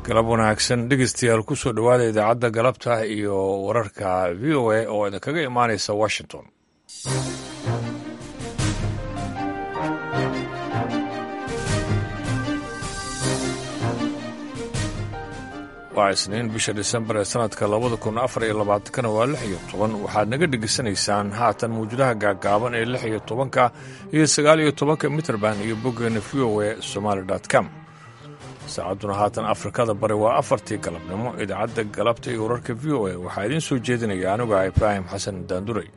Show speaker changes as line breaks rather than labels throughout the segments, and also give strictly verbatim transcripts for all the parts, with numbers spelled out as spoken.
galab wanaagsan dhegeystayaal ku soo dhowaada idaacadda galabta iyo wararka v o a oo idinkaga imaanaysa washington. waa isniin bisha disembar ee sanadka labada kun afar iyo labaatankana waa lix iyo toban waxaad naga dhegeysanaysaan haatan mawjadaha gaagaaban ee lix iyo tobanka iyo sagaal iyo tobanka mitrband iyo boggeena v o a somaali dot com. saacadduna haatan afrikada bari waa afartii galabnimo. idaacadda galabta iyo wararka v o a waxaa idiin soo jeedinaya anuga ibraahim xasan daanduray.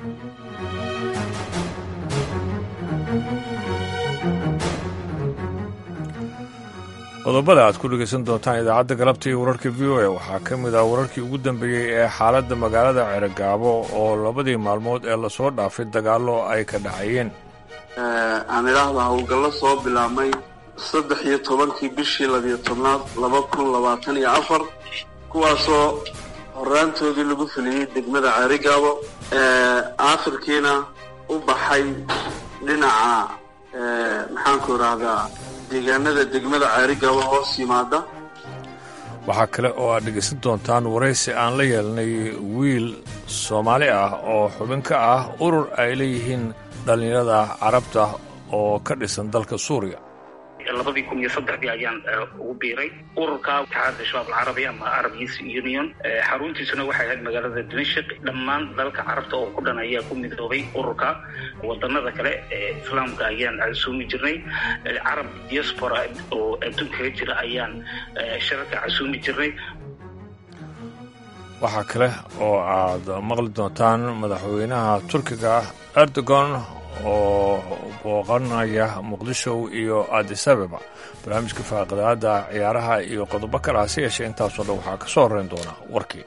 qodobada aad ku dhegaysan doontaan idaacadda galabta iyo wararka v o a waxaa ka mid ah wararkii ugu dambeeyey ee xaaladda magaalada ceragaabo oo labadii maalmood ee lasoo dhaafay dagaallo ay ka dhacayeen.
aan idhaahda howlgallo soo bilaabmay saddex iyo tobankii bishii labiyo tobnaad laba kun labaatan iyo afar kuwaasoo horaantoodii lagu fuliyey degmada ceragaabo aakhirkiina u baxay dhinaca maxaanku idhaahdaa deegaanada degmada ceragaabo hoos yimaada.
waxaa kale oo aad dhegaysan doontaan waraysi aan la yeelnay wiil soomaali ah oo xubin ka ah urur ay leeyihiin dhallinyarada carabta oo ka dhisan dalka suuriya.
labadii kun iyo saddexdii ayaan ugu biiray ururka itixaadka shabaab alcarabi ama Arab Youth Union. xaruntiisuna waxay ahayd magaalada Dimashq. dhammaan dalka carabta oo ku dhan ayaa ku midoobay ururka. wadanada kale ee islaamka ayaan casuumi jirnay. carab diaspora oo adduunka ka jira ayaan shirarka casuumi jirnay.
waxaa kale oo aad maqli doontaan madaxweynaha turkiga Erdogan oo booqanaya muqdisho iyo addis ababa. barnaamijka faaqadaada ciyaaraha iyo qodobo kale hase yeeshee intaasoo dhan waxaa ka soo horreyn doona warkii.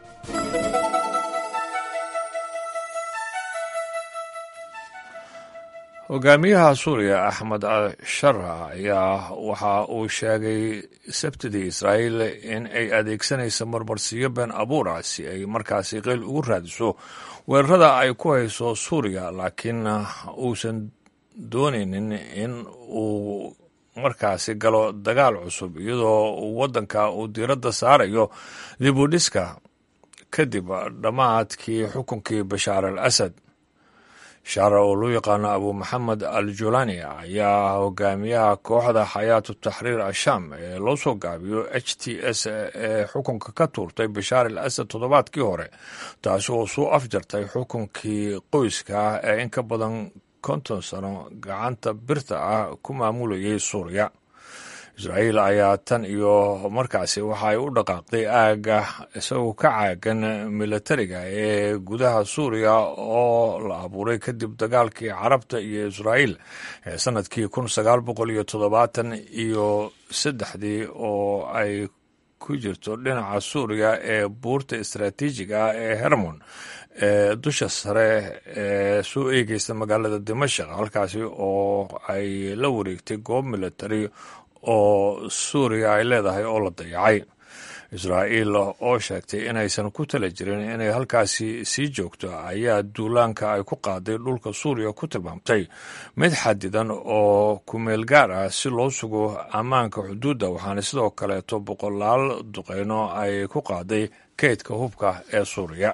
hogaamiyaha suuriya axmed al-shara ayaa waxa uu sheegay sabtidii israa'iil in ay adeegsanayso marmarsiyo been abuura si ay markaasi qeyl ugu raadiso weerarada ay ku hayso suuriya, laakiin uusan doonaynin in uu markaasi galo dagaal cusub iyadoo waddanka uu diiradda saarayo dib u dhiska kadib dhammaadkii xukunkii bashaar al asad. shaara oo loo yaqaano abu maxamed al julani ayaa hogaamiyaha kooxda xayaatu taxriir ashaam ee loo soo gaabiyo h t s ee xukunka ka tuurtay bashaar al asad toddobaadkii hore, taasi oo soo afjartay xukunkii qoyska ee in ka badan konton sano gacanta birta ah ku maamulayay suuriya. israa'iil ayaa tan iyo markaasi waxa ay u dhaqaaqday aagga isagoo ka caagan milatariga ee gudaha suuriya oo la abuuray kadib dagaalkii carabta iyo israa'iil ee sanadkii kun sagaal boqol iyo toddobaatan iyo saddexdii oo ay ku jirto dhinaca suuriya ee buurta istaraatiijiga ah ee hermon ee dusha sare ee soo eegeysa magaalada dimashq, halkaasi oo ay la wareegtay goob milatari oo suuriya ay leedahay oo la dayacay. israa'iil oo sheegtay inaysan ku tala jirin inay halkaasi sii joogto ayaa duulaanka ay ku qaaday dhulka suuriya ku tilmaamtay mid xadidan oo kumeel gaar ah si loo sugo ammaanka xuduudda, waxaana sidoo kaleeto boqolaal duqeyno ay ku qaaday kaydka hubka ee suuriya.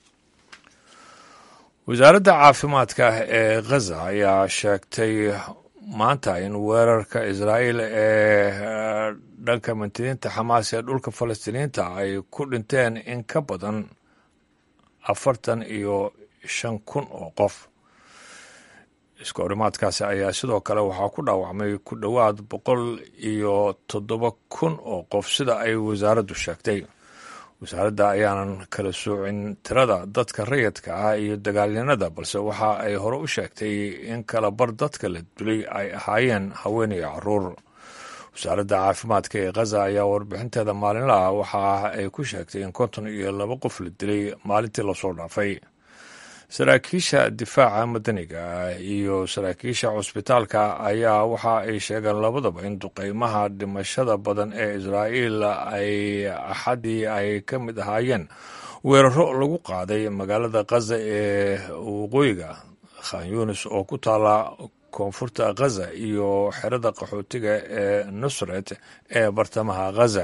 wasaaradda caafimaadka ee ghaza ayaa sheegtay maanta in weerarka israa'iil ee dhanka mintidiinta xamaas ee dhulka falastiiniyiinta ay ku dhinteen in ka badan afartan iyo shan kun oo qof. iska horimaadkaasi ayaa sidoo kale waxaa ku dhaawacmay ku dhowaad boqol iyo toddoba kun oo qof sida ay wasaaraddu sheegtay. wasaaradda ayaanan kala soocin tirada dadka rayidka ah iyo dagaalyanada, balse waxa ay hore u sheegtay in kala bar dadka la dilay ay ahaayeen haween iyo caruur. wasaaradda caafimaadka ee ghaza ayaa warbixinteeda maalinlaha waxa ay ku sheegtay in konton iyo laba qof la dilay maalintii lasoo dhaafay. saraakiisha difaaca madaniga iyo saraakiisha cusbitaalka ayaa waxa ay sheegeen labadaba in duqeymaha dhimashada badan ee israa'iil ay axadii ay ka mid ahaayeen weeraro lagu qaaday magaalada ghaza ee waqooyiga khan yunis oo ku taala koonfurta ghaza iyo xerada qaxootiga ee nusret ee bartamaha ghaza.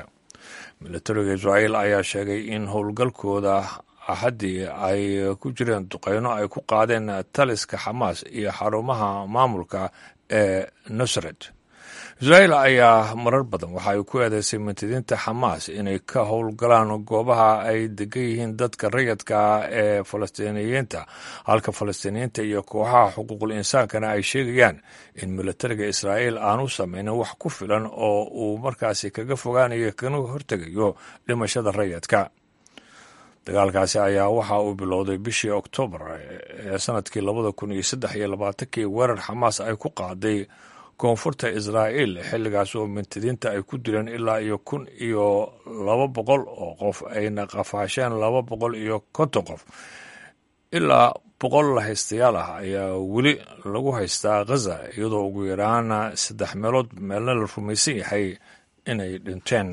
militariga israa'iil ayaa sheegay in howlgalkooda axaddii ay ku jireen duqeyno ay ku qaadeen taliska xamaas iyo xarumaha maamulka ee nusret. israa'iil ayaa marar badan waxa ay ku eedeysay mintidiinta xamaas inay ka howlgalaan goobaha ay degan yihiin dadka rayadka ee falastiiniyiinta, halka falastiiniyiinta iyo kooxaha xuquuqul insaankana ay sheegayaan in militariga israa'iil aanu samaynin wax ku filan oo uu markaasi kaga fogaanayo kana hortegayo dhimashada rayadka. dagaalkaasi ayaa waxa uu bilowday bishii oktoobar ee sanadkii labada kun iyo saddex iyo labaatankii weerar xamaas ay ku qaaday koonfurta israa'iil, xilligaas oo mintidiinta ay ku dileen ilaa iyo kun iyo laba boqol oo qof ayna qafaasheen laba boqol iyo konton qof. ilaa boqol haystayaal ah ayaa weli lagu haystaa ghaza, iyadoo ugu yaraan saddex meelood meelna la rumaysan yahay inay dhinteen.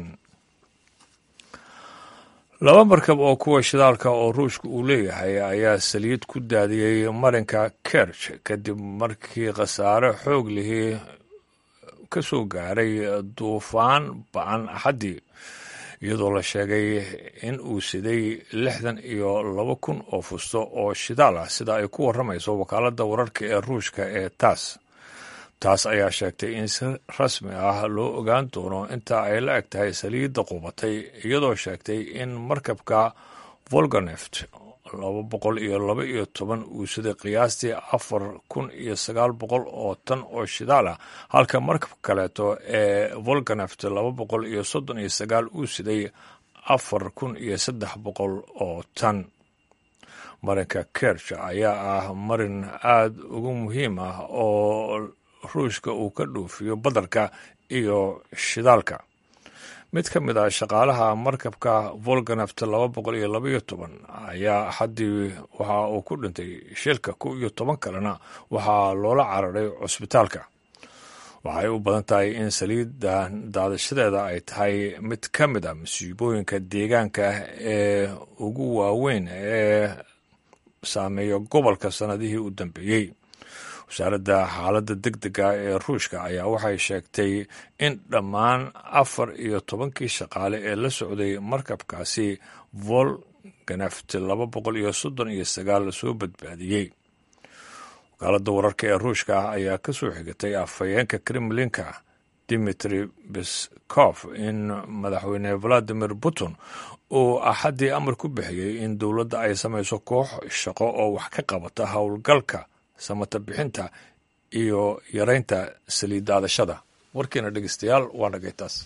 laba markab oo kuwa shidaalka oo ruushka uu leeyahay ayaa saliid ku daadiyey marinka kerch kadib markii khasaare xoog lihii ka soo gaaray duufaan ba-an axaddii, iyadoo la sheegay in uu siday lixdan iyo laba kun oo fusto oo shidaal ah, sida ay ku warramayso wakaaladda wararka ee ruushka ee taas. taas ayaa sheegtay in si rasmi ah loo ogaan doono inta ay la eg tahay saliidda qubatay, iyadoo sheegtay in markabka volganeft laba boqol iyo laba iyo toban uu siday qiyaastii afar kun iyo sagaal boqol oo tan oo shidaal ah, halka markabka kaleeto ee volganeft laba boqol iyo soddon iyo sagaal uu siday afar kun iyo saddex boqol oo tan. marinka kerch ayaa ah marin aada ugu muhiim ah oo ruushka uu ka dhoofiyo badarka iyo shidaalka. mid ka mid ah shaqaalaha markabka volganeft laba boqol iyo laba iyo toban ayaa haddii waxa uu ku dhintay shilka, kow iyo toban kalena waxaa loola cararay cusbitaalka. waxay u badan tahay in saliidda daadashadeeda ay tahay mid ka mid ah masiibooyinka deegaanka ee ugu waaweyn ee saameeya gobolka sannadihii u dambeeyey. wasaaradda xaaladda deg dega ee ruushka ayaa waxay sheegtay in dhammaan afar iyo tobankii shaqaale ee la socday markabkaasi volganeft laba boqol iyo soddon iyo sagaal lasoo badbaadiyey. wakaaladda wararka ee ruushka ayaa ka soo xigatay afhayeenka kremlinka dimitri peskov in madaxweyne valadimir putin uu axaddii amar ku bixiyey in dowladda ay samayso koox shaqo oo wax ka qabata howlgalka samata bixinta iyo yaraynta saliid daadashada. warkiina dhegeystayaal waa dhagaytaas.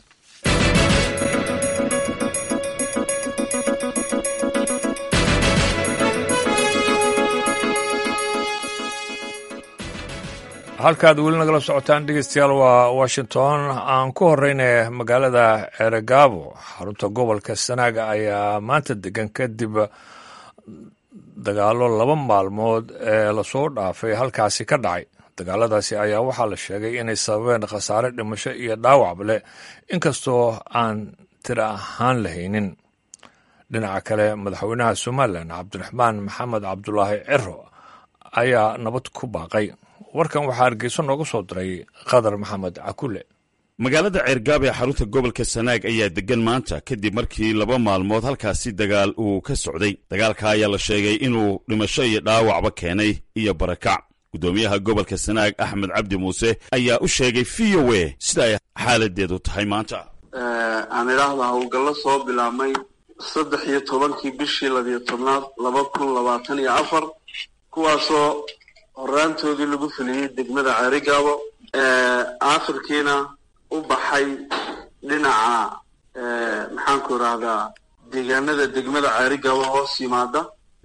halkaad weli nagala socotaan dhegeystayaal waa washington. aan ku horeyna magaalada ceergaabo, xarunta gobolka sanaaga ayaa maanta degan kadib dagaalo laba maalmood ee lasoo dhaafay halkaasi ka dhacay. dagaaladaasi ayaa waxaa la sheegay inay sababeen khasaare dhimasho iyo dhaawacba leh, inkastoo aan tiro ahaan lahaynin. dhinaca kale, madaxweynaha somalilan cabdiraxmaan maxamed cabdulaahi ciro ayaa nabad ku baaqay. warkan waxaa hargeyso nooga soo diray qadar maxamed cakule.
magaalada ceergaabo ee xarunta gobolka sanaag ayaa degan maanta kadib markii laba maalmood halkaasi dagaal uu ka socday. dagaalka ayaa la sheegay inuu dhimasho iyo dhaawacba keenay iyo barakac. guddoomiyaha gobolka sanaag axmed cabdi muuse ayaa u sheegay v o a sida ay xaaladeedu tahay maanta.
aan idhaahda howlgallo soo bilaabmay saddex iyo tobankii bishii labiyo tobnaad laba kun labaatan iyo afar, kuwaasoo horaantoodii lagu fuliyey degmada ceerigaabo, aakhirkiina u baxay dhinaca maxaanku idhaahdaa deegaanada degmada ceerigaabo hoos yimaada.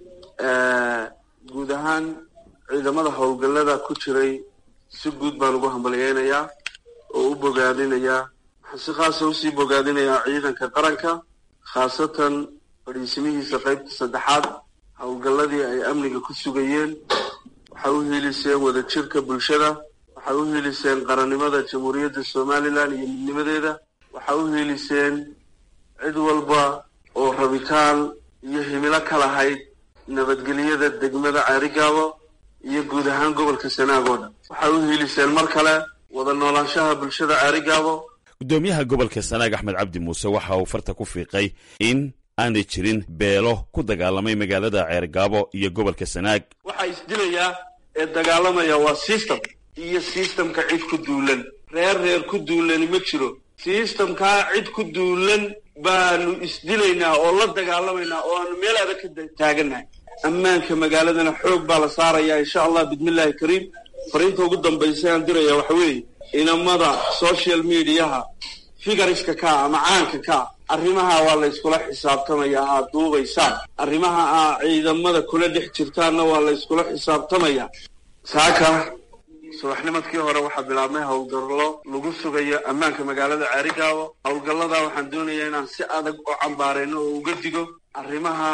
guud ahaan ciidamada howlgallada ku jiray si guud baan ugu hambalyeynayaa oo u bogaadinayaa. waxaan si khaasa usii bogaadinayaa ciidanka qaranka, khaasatan fadhiisimihiisa qaybta saddexaad. howlgalladii ay amniga ku sugayeen waxay u hiiliseen wadajirka bulshada, waxay u hiiliseen qarannimada jamhuuriyadda somalilan iyo midnimadeeda, waxay u hiiliseen cid walba oo rabitaan iyo himilo ka lahayd nabadgelyada degmada ceerigaabo iyo guud ahaan gobolka sanaag oo dhan. waxay u hiiliseen mar kale wada noolaanshaha bulshada ceerigaabo.
guddoomiyaha gobolka sanaag axmed cabdi muuse waxa uu farta ku fiiqay in aanay jirin beelo ku dagaalamay magaalada ceergaabo iyo gobolka sanaag.
waxaa isdilayaa ee dagaalamaya waa system iyo systemka cid ku duulan. reer reer ku duulani ma jiro. systemkaa cid ku duulan baanu isdilaynaa oo la dagaalamaynaa oo aanu meel adag ka taagannahay. ammaanka magaaladana xoog baa la saarayaa insha allah bidmillaahi kariim. fariinta ugu dambaysa aan diraya waxa weeye inamada social mediaha figariska ka ama caanka ka arrimaha waa la iskula xisaabtamayaa. aad duubaysaan arrimaha aa ciidamada kula dhex jirtaanna waa la iskula xisaabtamayaa. saaka subaxnimadkii hore waxaa bilaabmay howlgallo lagu sugayo ammaanka magaalada ceerigaabo. howlgalladaa waxaan doonayaa inaan si adag u cambaarayno oo uga digo arrimaha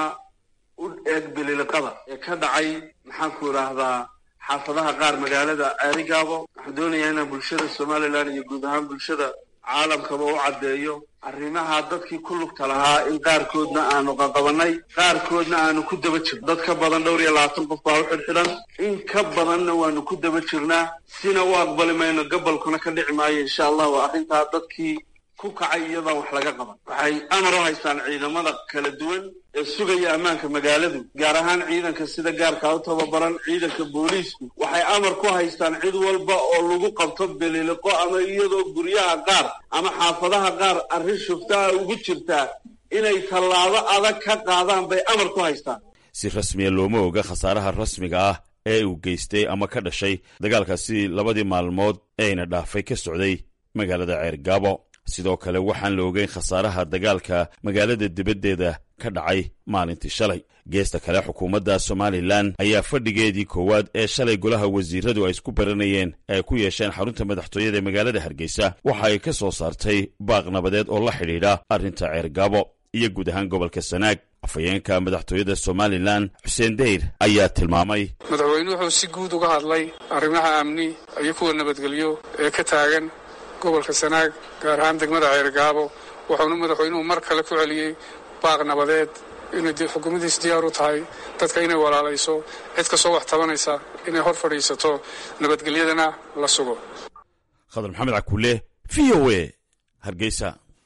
u eeg bililiqada ee ka dhacay maxaanku idhaahdaa xaafadaha qaar magaalada ceerigaabo. waxaan doonayaa inaan bulshada somalilan iyo guud ahaan bulshada caalamkaba u caddeeyo arrimaha dadkii ku lugta lahaa in qaarkoodna aanu qaqabanay qaarkoodna aanu ku daba jirno. dad ka badan dhowr iyo labaatan qof baa u xidhxidhan. in ka badanna waanu ku daba jirnaa. sina u aqbali mayno gobolkuna ka dhici maayo insha allah. waa arrintaa dadkii ku kacay iyadaan wax laga qaban. waxay amar u haystaan ciidamada kala duwan ee sugaya ammaanka magaaladu, gaar ahaan ciidanka sida gaarkaa u tababaran ciidanka booliisku. waxay amar ku haystaan cid walba oo lagu qabto bililiqo ama iyadoo guryaha qaar ama xaafadaha qaar arrin shuftaha ugu jirtaa inay tallaabo adag ka qaadaan bay amar ku haystaan.
si rasmiya looma oga khasaaraha rasmiga ah ee uu geystay ama ka dhashay dagaalkaasi labadii maalmood eeyna dhaafay ka socday magaalada ceergaabo. sidoo kale waxaan la ogeyn khasaaraha dagaalka magaalada dibaddeeda ka dhacay maalintii shalay. geesta kale xukuumadda somalilan ayaa fadhigeedii koowaad ee shalay golaha wasiiradu ay isku baranayeen ay ku yeesheen xarunta madaxtooyada ee magaalada hargeysa waxa ay ka soo saartay baaq nabadeed oo la xidhiidha arrinta ceergaabo iyo guud ahaan gobolka sanaag. afhayeenka madaxtooyada somalilan xuseen deyr ayaa tilmaamay
madaxweynuhu wuxuu si guud uga hadlay arrimaha amni iyo kuwa nabadgelyo ee ka taagan gobolka sanaag gaar ahaan degmada ceergaabo. wuxuuna madaxweynuhu mar kale ku celiyey baaq nabadeed inay xukuumaddiis diyaar u tahay dadka inay walaalayso, cid kastoo wax tabanaysa inay hor fadhiisato, nabadgelyadana la sugo.
khadar maxamed cakuule v o a hargeysa.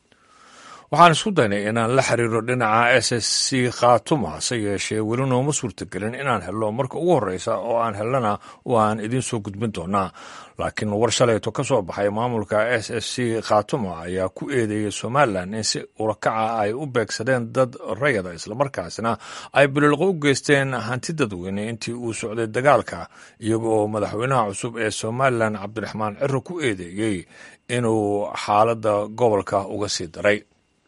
waxaan isku daynay inaan la xiriiro dhinaca s s c khaatuma hase yeeshee weli nooma suurtagelin inaan helno marka ugu horreysa oo aan helnana waan idiin soo gudbin doonaa. laakiin war shalayto ka soo baxay maamulka s s c khaatuma ayaa ku eedeeyey somalilan in si urakaca ay u beegsadeen dad rayada islamarkaasna ay bililqo u geysteen hanti dadweyne intii uu socday dagaalka, iyaga oo madaxweynaha cusub ee somalilan cabdiraxmaan ciro ku eedeeyey inuu xaaladda gobolka uga sii daray.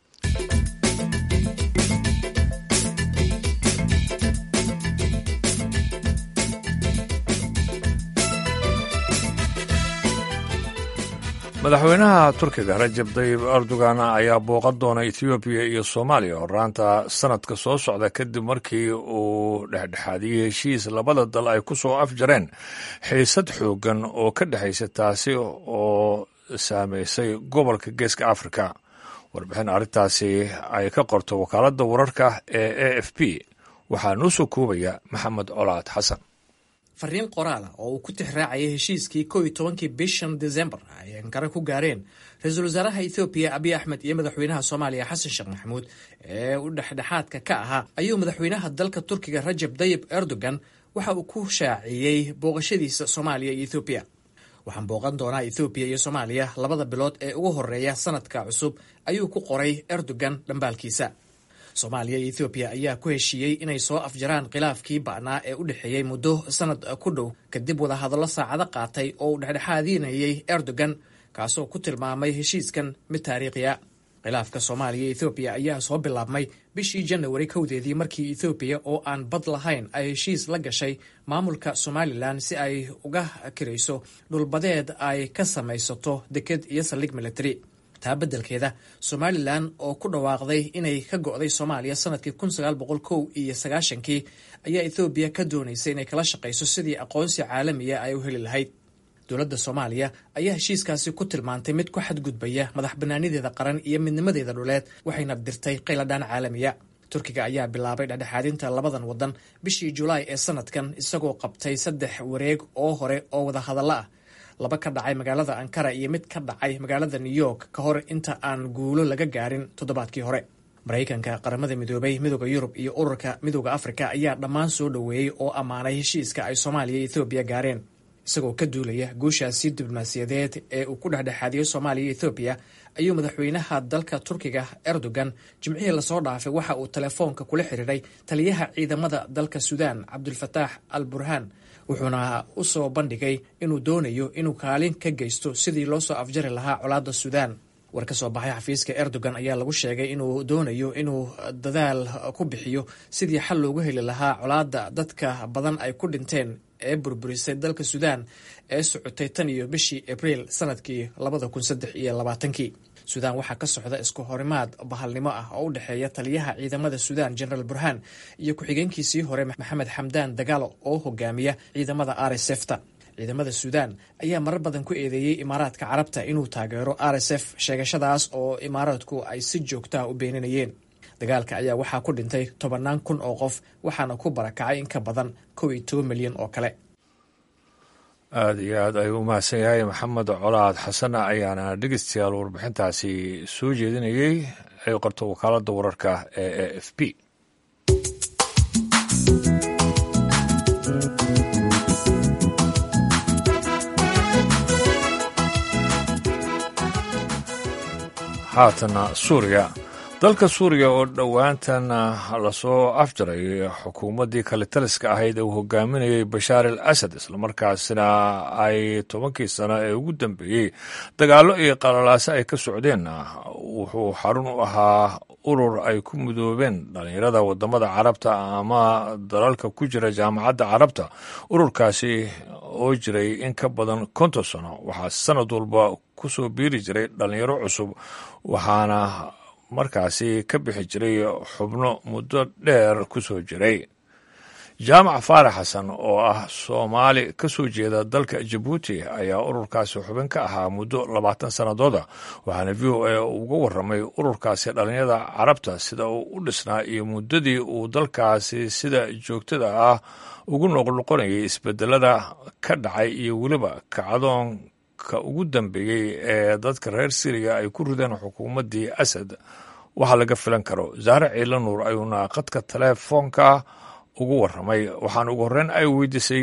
madaxweynaha turkiga rajab tayyib erdogan ayaa booqan doona ethoobiya iyo soomaaliya horraanta sanadka soo socda kadib markii uu dhexdhexaadiyey heshiis labada dal ay ku soo afjareen xiisad xooggan oo ka dhexaysa taasi oo saameysay gobolka geeska afrika. warbixin arrintaasi ay ka qorto wakaaladda wararka ee a f p waxaa noo soo koobaya maxamed colaad xasan.
fariin qoraala oo uu ku tixraacayay heshiiskii kow iyo tobankii bishan desembar ay ankara ku gaareen ra-iisul wasaaraha ethoobiya abiy axmed iyo madaxweynaha soomaaliya xasan sheekh maxamuud ee u dhexdhexaadka ka ahaa ayuu madaxweynaha dalka turkiga rajab tayyib erdogan waxa uu ku shaaciyey booqashadiisa soomaaliya iyo ethoobiya. waxaan booqan doonaa ethoobiya iyo soomaaliya labada bilood ee ugu horreeya sanadka cusub ayuu ku qoray erdogan dhambaalkiisa. soomaaliya iyo ethoobiya ayaa ku heshiiyey inay soo afjaraan khilaafkii ba'naa ee u dhexeeyey muddo sanad ku dhow kadib wadahadallo saacado qaatay oo uu dhexdhexaadinayey erdogan kaasoo ku tilmaamay heshiiskan mid taariikhiya. khilaafka soomaaliya iyo ethoobiya ayaa soo bilaabmay bishii janawari kowdeedii markii ethoobiya oo aan bad lahayn ay heshiis la gashay maamulka somalilan si ay uga kirayso dhulbadeed ay ka samaysato deked iyo saldhig military. taa beddelkeeda somalilan oo ku dhawaaqday inay ka go'day soomaaliya sanadkii kun sagaal boqol kow iyo sagaashankii ayaa ethoobiya ka doonaysay inay kala shaqayso sidii aqoonsi caalamiya ay u heli lahayd. dowladda soomaaliya ayaa heshiiskaasi ku tilmaantay mid ku xadgudbaya madax bannaanideeda qaran iyo midnimadeeda dhuleed waxayna dirtay qayladhaan caalamiya. turkiga ayaa bilaabay dhexdhexaadinta labadan waddan bishii julaay ee sanadkan isagoo qabtay saddex wareeg oo hore oo wadahadallo ah. laba ka dhacay magaalada ankara iyo mid ka dhacay magaalada new york ka hor inta aan guulo laga gaarin toddobaadkii hore. maraykanka, qaramada midoobay, midooda yurub iyo ururka midooda afrika ayaa dhammaan soo dhoweeyey oo ammaanay heshiiska ay soomaaliya iyo ethoobiya gaareen. isagoo ka duulaya guushaasi diblomaasiyadeed ee uu ku dhexdhexaadiyey soomaaliya iyo ethoobiya ayuu madaxweynaha dalka turkiga erdogan jimcihii lasoo dhaafay waxa uu telefoonka kula xiriiray taliyaha ciidamada dalka suudaan cabdulfataax al burhaan, wuxuuna u soo bandhigay inuu doonayo inuu kaalin ka geysto sidii loo soo afjari lahaa colaadda suudaan. war ka soo baxay xafiiska erdogan ayaa lagu sheegay inuu doonayo inuu dadaal ku bixiyo sidii xal loogu heli lahaa colaadda dadka badan ay ku dhinteen ee burburisay dalka suudaan ee socotay tan iyo bishii abriil sanadkii labada kun saddex iyo labaatankii. suudaan waxaa ka socda isku horimaad bahalnimo ah oo u dhexeeya taliyaha ciidamada suudaan generaal burhaan iyo ku-xigeenkiisii hore maxamed xamdaan dagaalo oo hogaamiya ciidamada r s f ta. ciidamada suudaan ayaa marar badan ku eedeeyey imaaraadka carabta inuu taageero r s f, sheegashadaas oo imaaraadku ay si joogtaa u beeninayeen. dagaalka ayaa waxaa ku dhintay tobannaan kun oo qof, waxaana ku barakacay in ka badan kow iyo toban milyan oo kale.
aada iyo aad ayuu u mahadsan yahay maxamed colaad xasan ayaana dhegeystayaal warbixintaasi soo jeedinayey ay qorto wakaaladda wararka ee a f b. haatana suuriya. dalka suuriya oo dhowaantan lasoo afjaray xukuumaddii kale taliska ahayd ee uu hogaaminayay bashaar al asad, islamarkaasina ay tobankii sano ee ugu dambeeyey dagaallo iyo qalalaase ay ka socdeen, wuxuu xarun u ahaa urur ay ku midoobeen dhallinyarada wadamada carabta ama dalalka ku jira jaamacadda carabta. ururkaasi oo jiray in ka badan konton sano waxaa sanad walba ku soo biiri jiray dhallinyaro cusub, waxaana markaasi ka bixi jiray xubno muddo dheer ku soo jiray. jaamac faarax xasan oo ah soomaali ka soo jeeda dalka jabuuti ayaa ururkaasi xubin ka ahaa muddo labaatan sannadooda, waxaana v o a uga warramay ururkaasi dhallinyarada carabta sida uu u dhisnaa iyo muddadii uu dalkaasi sida joogtada ah ugu noqnoqonayay isbedelada ka dhacay iyo weliba kacdoonka ugu dambeeyey ee dadka reer Syria ay ku rideen xukuumaddii Asad waxa laga filan karo. Zahra Ciila Nuur ayuuna qadka telefoonka ugu warramay, waxaan ugu horreyn ay weydiisay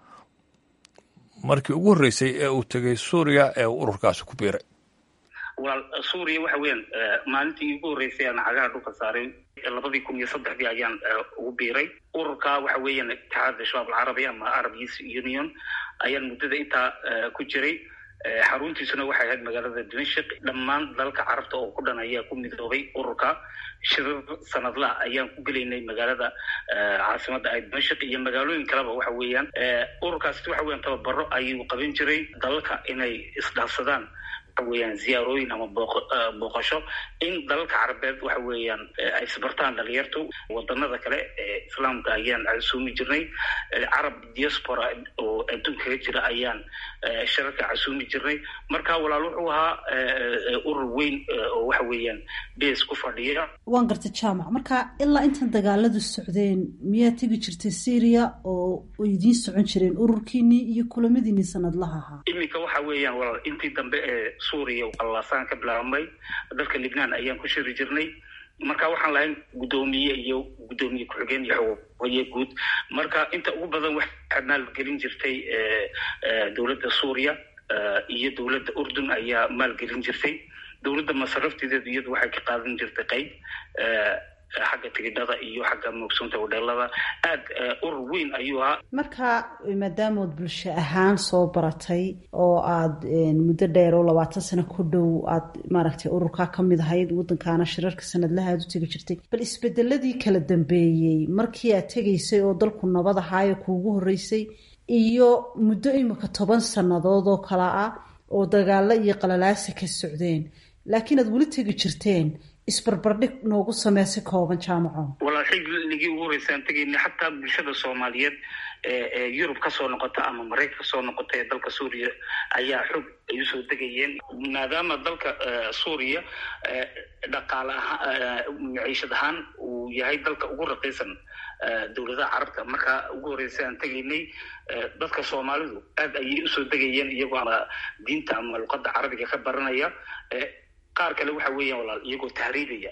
markii ugu horreysay ee uu tegay Suuriya ee ururkaasi ku biiray.
walaal suuriya waxa weeyaan maalintii ugu horreysay aan cagaha dhulka saaray labadii kun iyo saddexdii ayaan ugu biiray ururka waxa weeyaan itixaadka shabaab alcarabi ama Arab Youth Union ayaan muddada intaa ku jiray. xaruntiisuna waxay ahayd magaalada Dimashq. dhammaan dalka carabta oo ku dhan ayaa ku midoobay ururka. shirar sanadla ayaan ku gelaynay magaalada caasimadda ay Dimashq iyo magaalooyin kaleba waxa weeyaan ururkaasi waxa weeyaan tababaro ayuu qaban jiray dalka inay isdhaafsadaan weeyaan ziyaarooyin ama booqasho in dalalka carabeed waxa weeyaan ay sabartaan dhalinyartu wadanada kale ee islaamka ayaan casuumi jirnay. carab diaspora oo adduunka ka jira ayaan shirarka casuumi jirnay. marka walaal wuxuu ahaa urur weyn oo waxa weeyaan base ku fadhiya.
waan gartay jaamac, marka ilaa intan dagaaladu socdeen miyaa tegi jirtay Syria oo idiin socon jireen ururkiinii iyo kulamadiinii sanadlaha ahaa?
iminka waxa weeyaan walaal intii dambe ee Suuriya oo qallaasaan ka bilaabmay dalka Lebanon ayaan ku shiri jirnay. marka waxaan lahayn gudoomiye iyo gudoomiye ku-xigeen iyo xogeeye guud. marka inta ugu badan waxaa maalgelin jirtay dowladda Suuriya iyo dowladda Urdun ayaa maalgelin jirtay. dowladda masarafteeda iyadu waxay ka qaadan jirtay qayb xagga tigidhada iyo xagga moogsoonta wadheelada. aad urur weyn ayuu ahaa.
marka maadaamood bulsho ahaan soo baratay oo aad muddo dheer oo labaatan sano ku dhow aad maaragtay ururkaa ka mid ahayd, waddankaana shirarka sanadlaha aad u tegi jirtay, bal isbedeladii kala dambeeyey markii aad tegaysay oo dalku nabad ahaayo kuugu horreysay iyo muddo imika toban sannadood oo kale ah oo dagaalo iyo qalalaasa ka socdeen laakiin aad weli tegi jirteen, isbarbardhig noogu samee si kooban jaamaco.
walaal xilligii ugu horeysaan tegayna xataa bulshada soomaaliyeed ee yurub ka soo noqota ama maraykan ka soo noqota ee dalka suuriya ayaa xog ay usoo degayeen maadaama dalka suuriya dhaqaale maciishad ahaan uu yahay dalka ugu raqiisan dowladaha carabta. marka ugu horeysaan tegaynay dadka soomaalidu aad ayay usoo degayeen iyagoo ama diinta ama luqadda carabiga ka baranaya. qaar kale waxa weeyaan walaal iyagoo tahriibaya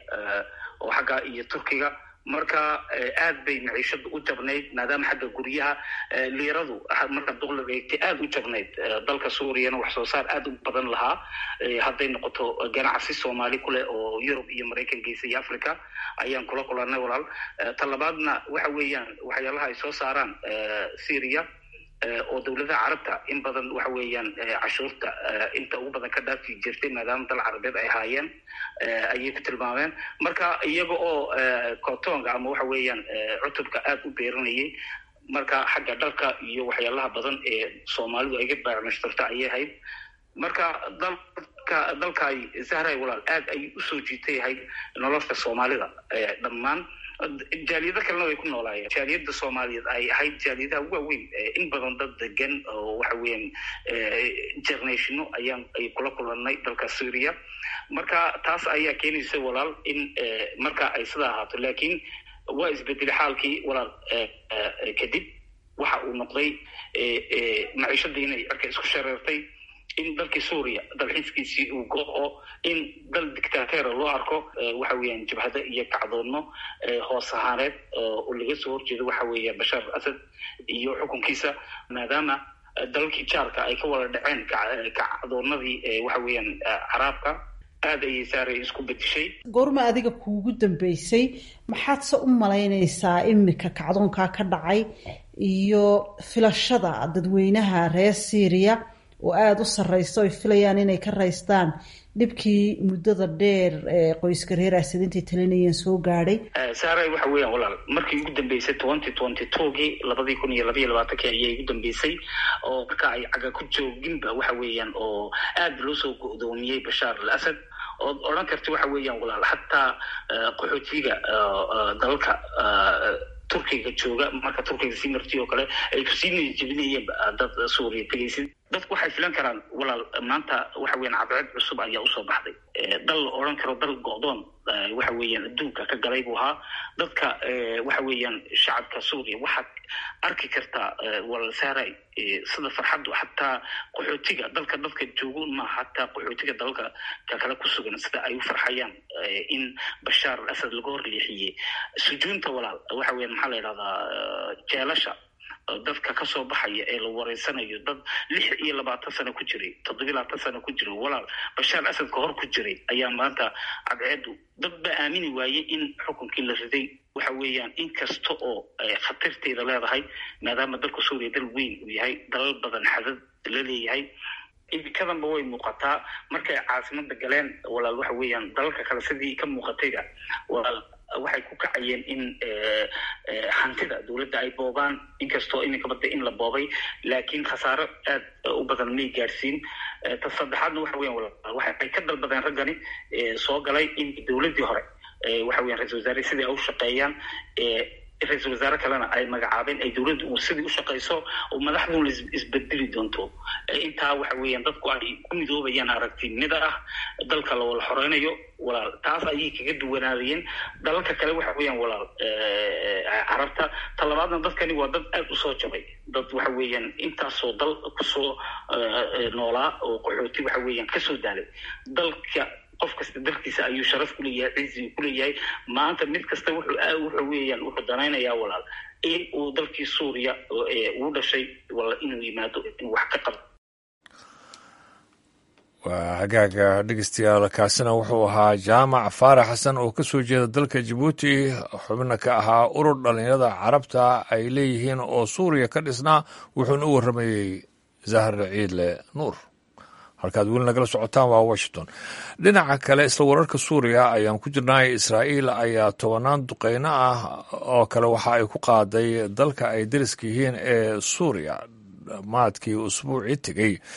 oo xagga iyo turkiga. marka aad bay maciishadu u jabnayd maadaama xagga guryaha liiradu marka dolarka ay aad u jabnayd. dalka suuriyana wax soo saar aad u badan lahaa hadday noqoto ganacsi soomaali kule oo yurub iyo maraykan geysa iyo africa ayaan kula kulanay walaal. talabaadna waxa weeyaan waxyaalaha ay soo saaraan syria oo dowladaha carabta in badan waxa weeyaan cashuurta inta ugu badan ka dhaafi jirtay maadaama dal carabeed ay haayeen ayay ku tilmaameen. marka iyaga oo kotonga ama waxa weeyaan cutubka aad u beeranayay marka xagga dharka iyo waxyaalaha badan ee soomaalidu ay ka baacmashtarta ayay ahayd. marka dalka dalkaay sahray walaal aad ay usoo jiitayahay nolosha soomaalida dhammaan. jaaliyada kalena way ku noolaayeen. jaaliyada soomaaliyeed ay ahayd jaaliyadaha waaweyn in badan dad degan oo waxa weeyaan international ayaan ay kula kulanay dalka Syria. marka taas ayaa keenaysa walaal in marka ay sida ahaato laakiin waa isbedel xaalkii walaal kadib waxa uu noqday maciishadii inay arka isku shareertay in dalkii Suuriya dalxiiskiisii uu go'o in dal dictator loo arko waxa weeyaan jabhada iyo kacdoonno hoos ahaaneed oo laga soo horjeedo waxa weeyaan Bashar Asad iyo xukunkiisa maadaama dalkii jaarka ay ka wada dhaceen kacdoonnadii waxa weeyaan Carabka aad ay saaray isku bedeshay.
goorma adiga kuugu dambeysay maxaad se u malaynaysaa imika kacdoonka ka dhacay iyo filashada dadweynaha reer Syria oo aad u sareyso ay filayaan inay ka raystaan dhibkii muddada dheer ee qoyska reer Asad intay talinayeen soo gaadhay?
saaray waxa weeyaan walaal markii ugu dambeysay twenty twenty-two gii labadii kun iyo laba iyo labaatan ayay ugu dambeysay oo marka ay caga ku jooginba waxa weeyaan oo aad loo soo go'doomiyay Bashar al-Asad oo oran kartay waxa weeyaan walaal xataa qaxootiga dalka turkiga jooga marka turkiga si martii oo kale ay ku siinay jibinayeen dad Suuriya tagaysid. dadku waxay filan karaan walaal maanta waxa weeyaan cadceed cusub ayaa usoo baxday. dal oran karo dal go'doon waxa weeyaan adduunka ka galay buu ahaa. dadka waxa weeyaan shacabka Suuriya waxaad arki kartaa walaal saaray sida farxadu xataa qaxootiga dalka dadka joogo ma xataa qaxootiga dalka ka kala ku sugan sida ay u farxayaan in Bashar al-Asad lagu horleexiyay sujuunta walaal waxa weeyaan maxaa la yiraahdaa jeelasha dadka ka soo baxaya ee la wareysanayo dad lix iyo labaatan sano ku jiray toddoba iyo labaatan sano ku jiray walaal Bashar al-Asad ka hor ku jiray ayaa maanta cadceedu dad ba aamini waayay in xukunkii la riday waxa weeyaan in kasta oo khatarteeda leedahay maadaama dalka Suuriya dal weyn uu yahay dalal badan xadad la leeyahay. ibikadanba way muuqataa markay caasimada galeen walaal waxa weeyaan dalalka kale sidii ka muuqatayga walaal waxay ku kacayeen in hantida dawladda ay boobaan inkastoo iminka badda in la boobay laakiin khasaaro aad u badan may gaarsiin. ta saddexaadna waxa weeyaan walaal waxay ka dalbadeen raggani soo galay in dawladdii hore waxa weeyaan ra-iisul wasaare sidii ay u shaqeeyaan ra-iisul wasaare kalena ay magacaabeen ay dawladdu uu sidii u shaqeyso oo madaxduna isbedeli doonto. intaa waxa weeyaan dadku ay ku midoobayaan aragtinimada ah dalka la wada xoreynayo walaal taas ayay kaga duwanaadeen dalalka kale waxa weeyaan walaal carabta. talabaadna dadkani waa dad aad u soo jabay dad waxa weeyaan intaasoo dal kusoo noolaa oo qaxooti waxa weeyaan kasoo daalay dalka qof kasta dalkiisa ayuu sharaf ku leeyahay cizi ku leeyahay maanta mid kasta wuxuu wuxuu weeyaan wuxuu danaynayaa walaal in uu dalkii Suuriya uu dhashay wala inuu yimaado inuu wax ka qabto.
waa hagaaga dhegeystayaal kaasina wuxuu ahaa jaamac faarax xasan oo ka soo jeeda dalka Djibouti xubna ka ahaa urur dhalinyarada carabta ay leeyihiin oo Suuriya ka dhisnaa wuxuuna u waramayay Zahar Ciidle Nuur. halkaad weli nagala socotaan waa Washington. dhinaca kale isla wararka Suuriya ayaan ku jirnay. Israa'iil ayaa tobanaan duqeyno ah oo kale waxa ay ku qaaday dalka ay dariska yihiin ee Suuriya maadkii usbuucii tegey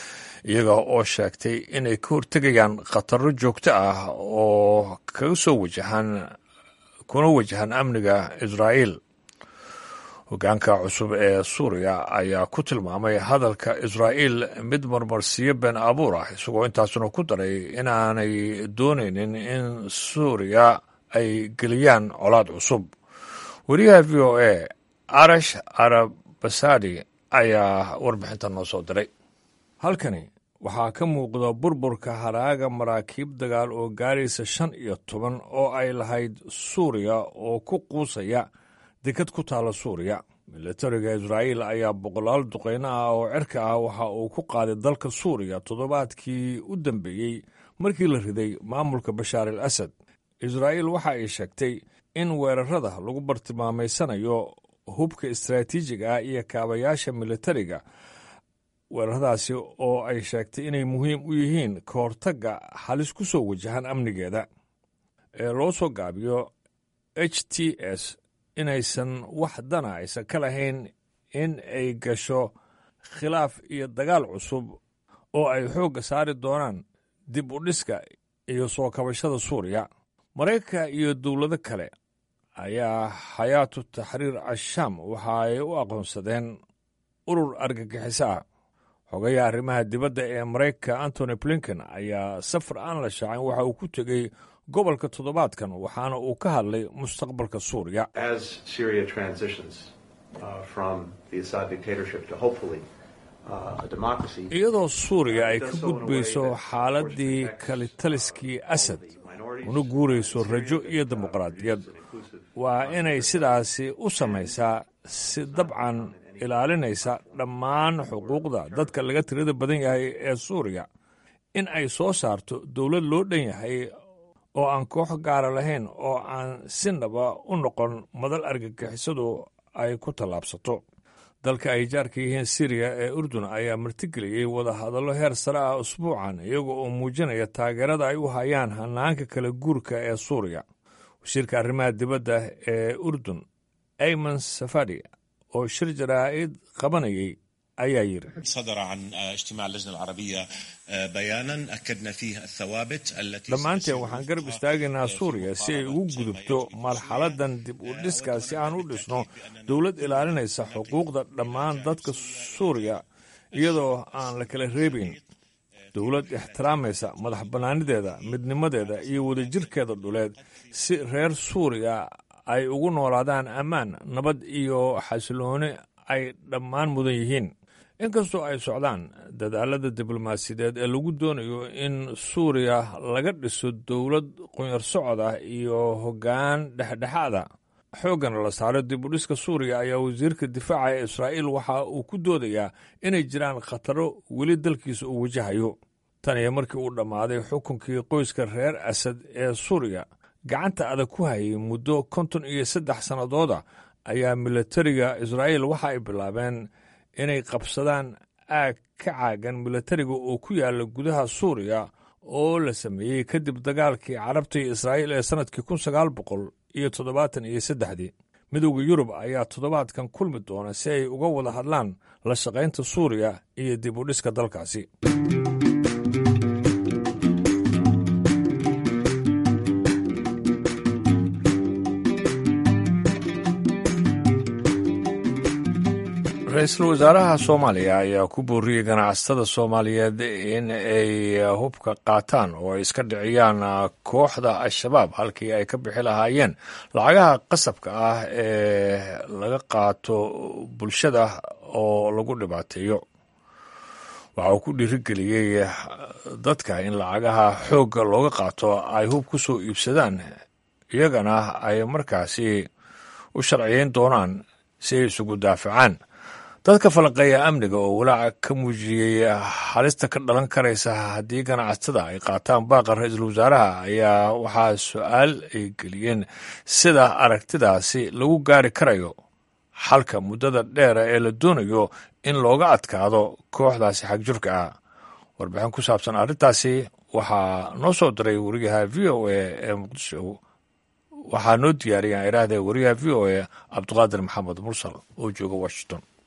iyaga oo sheegtay inay ka hortegayaan khataro joogto ah oo kaga soo wajahan kuna wajahan amniga israa'iil. hoggaanka cusub ee suuriya ayaa ku tilmaamay hadalka israa'iil mid marmarsiyo been abuur ah, isagoo intaasuna ku daray inaanay doonaynin in suuriya ay geliyaan colaad cusub. weriyaha v o a arash arabasadi ayaa warbixinta noo soo diray. halkani waxaa ka muuqda burburka haraaga maraakiib dagaal oo gaaraysa shan iyo toban oo ay lahayd suuriya oo ku quusaya dekad ku taala suuriya. milatariga israa'iil ayaa boqolaal duqeyno ah oo cirka ah waxa uu ku qaaday dalka suuriya toddobaadkii u dambeeyey markii la riday maamulka bashaar al asad. israa'iil waxa ay sheegtay in weerarada lagu bartilmaamaysanayo hubka istaraatiijiga ah iyo kaabayaasha militariga, weeraradaasi oo ay sheegtay inay muhiim u yihiin ka hortagga halis ku soo wajahan amnigeeda ee loo soo gaabiyo h t s, inaysan wax dana aysan ka lahayn in ay gasho khilaaf iyo dagaal cusub oo ay xoogga saari doonaan dib u dhiska iyo soo kabashada suuriya. maraykanka iyo dowlado kale ayaa xayaatu taxriir ashaam waxa ay u aqoonsadeen urur argagixiso ah. xogayaha arrimaha dibadda ee maraykanka antony blinken ayaa safar aan la shaacin waxa uu ku tegey gobolka toddobaadkan, waxaana uu ka hadlay mustaqbalka suuriya. iyadoo suuriya ay ka gudbayso xaaladdii kalitaliskii asad una guurayso rajo iyo dimuqraadiyad, waa inay sidaasi u samaysaa si dabcan ilaalinaysa dhammaan xuquuqda dadka laga tirada badan yahay ee suuriya, in ay soo saarto dowlad loo dhan yahay oo aan koox gaara lahayn oo aan sinaba u noqon madal argagixisadu ay ku tallaabsato. dalka ay jaarka yihiin siriya ee urdun ayaa martigeliyey wadahadallo heer sare ah usbuucan, iyaga oo muujinaya taageerada ay u hayaan hanaanka kala guurka ee suuriya. wasiirka arrimaha dibadda ee urdun ayman safadi oo shir jaraa'id qabanayay ayaa yiri dhammaanteen waxaan garab istaagaynaa suuriya si ay ugu gudubto marxaladan dib u dhiska si aan u dhisno dowlad ilaalinaysa xuquuqda dhammaan dadka suuriya iyadoo aan la kala reebayn, dowlad ixtiraamaysa madax bannaanideeda, midnimadeeda iyo wadajirkeeda dhuleed, si reer suuriya ay ugu noolaadaan ammaan, nabad iyo xasilooni ay dhammaan mudan yihiin. inkastoo ay socdaan dadaalada diblomaasiyadeed ee lagu doonayo in suuriya laga dhiso dowlad qunyar socod ah iyo hoggaan dhexdhexaada, xooggana la saaro dib u dhiska suuriya, ayaa wasiirka difaaca ee israa'iil waxa uu ku doodayaa inay jiraan khataro weli dalkiisa uu wajahayo. tan iyo markii uu dhammaaday xukunkii qoyska reer asad ee suuriya gacanta adag ku hayay muddo konton iyo saddex sannadooda, ayaa milatariga israa'iil waxa ay bilaabeen inay qabsadaan aag ka caagan milatariga oo ku yaalla gudaha suuriya oo la sameeyey kadib dagaalkii carabta iyo israa'iil ee sannadkii kun sagaal boqol iyo toddobaatan iyo saddexdii. midowda yurub ayaa toddobaadkan kulmi doona si ay uga wada hadlaan la shaqaynta suuriya iyo dib u dhiska dalkaasi. ra-iisul wasaaraha soomaaliya ayaa ku booriyey ganacsatada soomaaliyeed in ay hubka qaataan oo ay iska dhiciyaan kooxda al-shabaab halkii ay ka bixi lahaayeen lacagaha qasabka ah ee laga qaato bulshada oo lagu dhibaateeyo. waxa uu ku dhiirigeliyey dadka in lacagaha xoogga looga qaato ay hub ku soo iibsadaan, iyagana ay markaasi u sharciyeyn doonaan si ay isugu daafacaan. dadka falanqeeya amniga oo walaaca ka muujiyey halista ka dhalan karaysa haddii ganacsatada ay qaataan baaqa ra-iisul wasaaraha ayaa waxaa su-aal ay geliyeen sida aragtidaasi lagu gaari karayo xalka muddada dheera ee la doonayo in looga adkaado kooxdaasi xagjurka ah. warbixin ku saabsan arrintaasi waxaa noo soo diray wariyaha v o a ee muqdisho, waxaa noo diyaariyaan iraahda wariyaha v o a cabdiqaadir maxamed mursal oo jooga washington.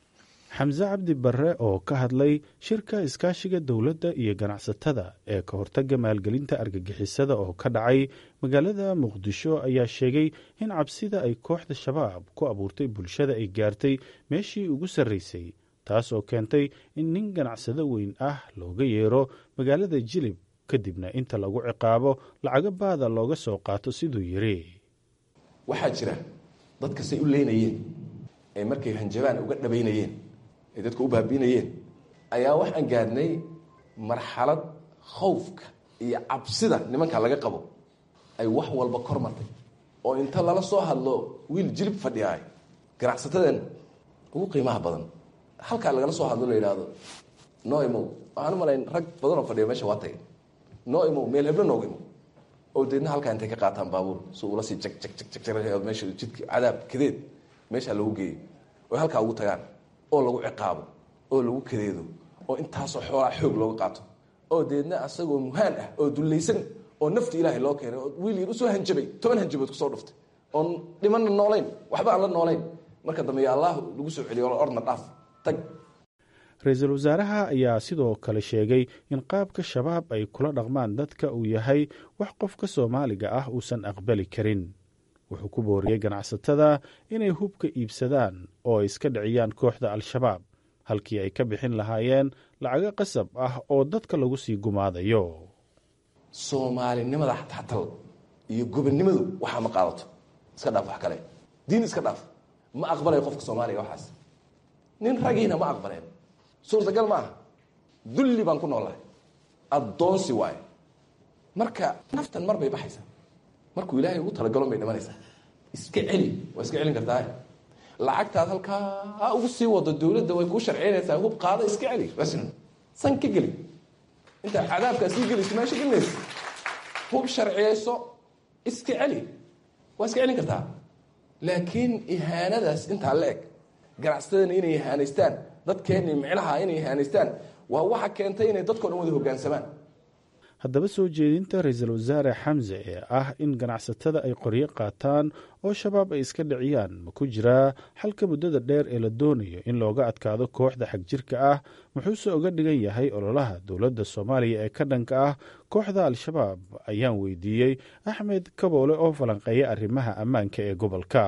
xamse cabdi barre oo ka hadlay shirka iskaashiga dowladda iyo ganacsatada ee ka hortagga maalgelinta argagixisada oo ka dhacay magaalada muqdisho ayaa sheegay in cabsida ay kooxda shabaab ku abuurtay bulshada ay gaartay meeshii ugu sarraysay, taas oo keentay in nin ganacsado weyn ah looga yeero magaalada jilib kadibna inta lagu ciqaabo lacago baada looga soo qaato siduu yiri.
waxaa jira dadka say u leynayeen ee markay hanjabaan uga dhabaynayeen ee dadku u baabiinayeen ayaa waxaan gaadhnay marxalad khawfka iyo cabsida nimanka laga qabo ay wax walba kor martay oo inta lala soo hadlo wiil jilib fadhiyaay ganacsatadan ugu qiimaha badan halkaa lagala soo hadlo la yidhaahdo noimo waxaan u malayn rag badan oo fadhiya meesha waa tagay noimo meel heblo nooga imo oo deedna halkaa intay ka qaataan baabuur si ula sii jag jag jag jag meesha jidka cadaab kadeed meesha lagu geeyo oo halkaa ugu tagaan oo lagu ciqaabo oo lagu kadeedo oo intaasoo xoolaa xoog looga qaato oo deedna asagoo muhaan ah oo dullaysan oo nafti ilaahay loo keenay oo wiil yar usoo hanjabay toban hanjabood kusoo dhuftay oon dhimanna noolayn waxba aan la noolayn marka dambe ya allah lagu soo celiyo ordna dhaaf tag.
ra-iisul wasaaraha ayaa sidoo kale sheegay in qaabka shabaab ay kula dhaqmaan dadka uu yahay wax qofka soomaaliga ah uusan aqbali karin. wuxuu ku booriyey ganacsatada inay hubka iibsadaan oo ay iska dhiciyaan kooxda al-shabaab halkii ay ka bixin lahaayeen lacago qasab ah oo dadka lagu sii gumaadayo.
soomaalinimada xatal iyo gobonnimadu waxaa ma qaadato, iska dhaaf wax kale, diin iska dhaaf, ma aqbalayo qofka soomaaliga waxaas. nin ragiina ma aqbaleen, suurtagal maaha. dulli baan ku noolahay, addoonsi waaye. marka naftan mar bay baxaysaa, markuu ilaahay ugu talagalon bay dhimanaysaa. iska celi, waa iska celin kartaa. lacagtaad halkaa ugu sii wado dowladda way kuu sharciynaysaa, hub qaada iska celi, san ka geli, intaa cadaabkaa sii gelayso meesha gelinaysa, hub sharciyayso, iska celi, waa iska celin kartaa. laakiin ihaanadaas intaa la eg, ganacsatadana inay ihaanaystaan, dadkeenni micnaha inay ihaanaystaan, waa waxa keentay inay dadkao dhan wada hoggaansamaan.
haddaba soo jeedinta ra-iisul wasaare xamse ee ah in ganacsatada ay qoryo qaataan oo shabaab ay iska dhiciyaan ma ku jiraa xalka muddada dheer ee la doonayo in looga adkaado kooxda xagjirka ah, muxuuse uga dhigan yahay ololaha dowladda soomaaliya ee ka dhanka ah kooxda al-shabaab ayaan weydiiyey axmed kaboole oo falanqeeya arrimaha ammaanka ee gobolka.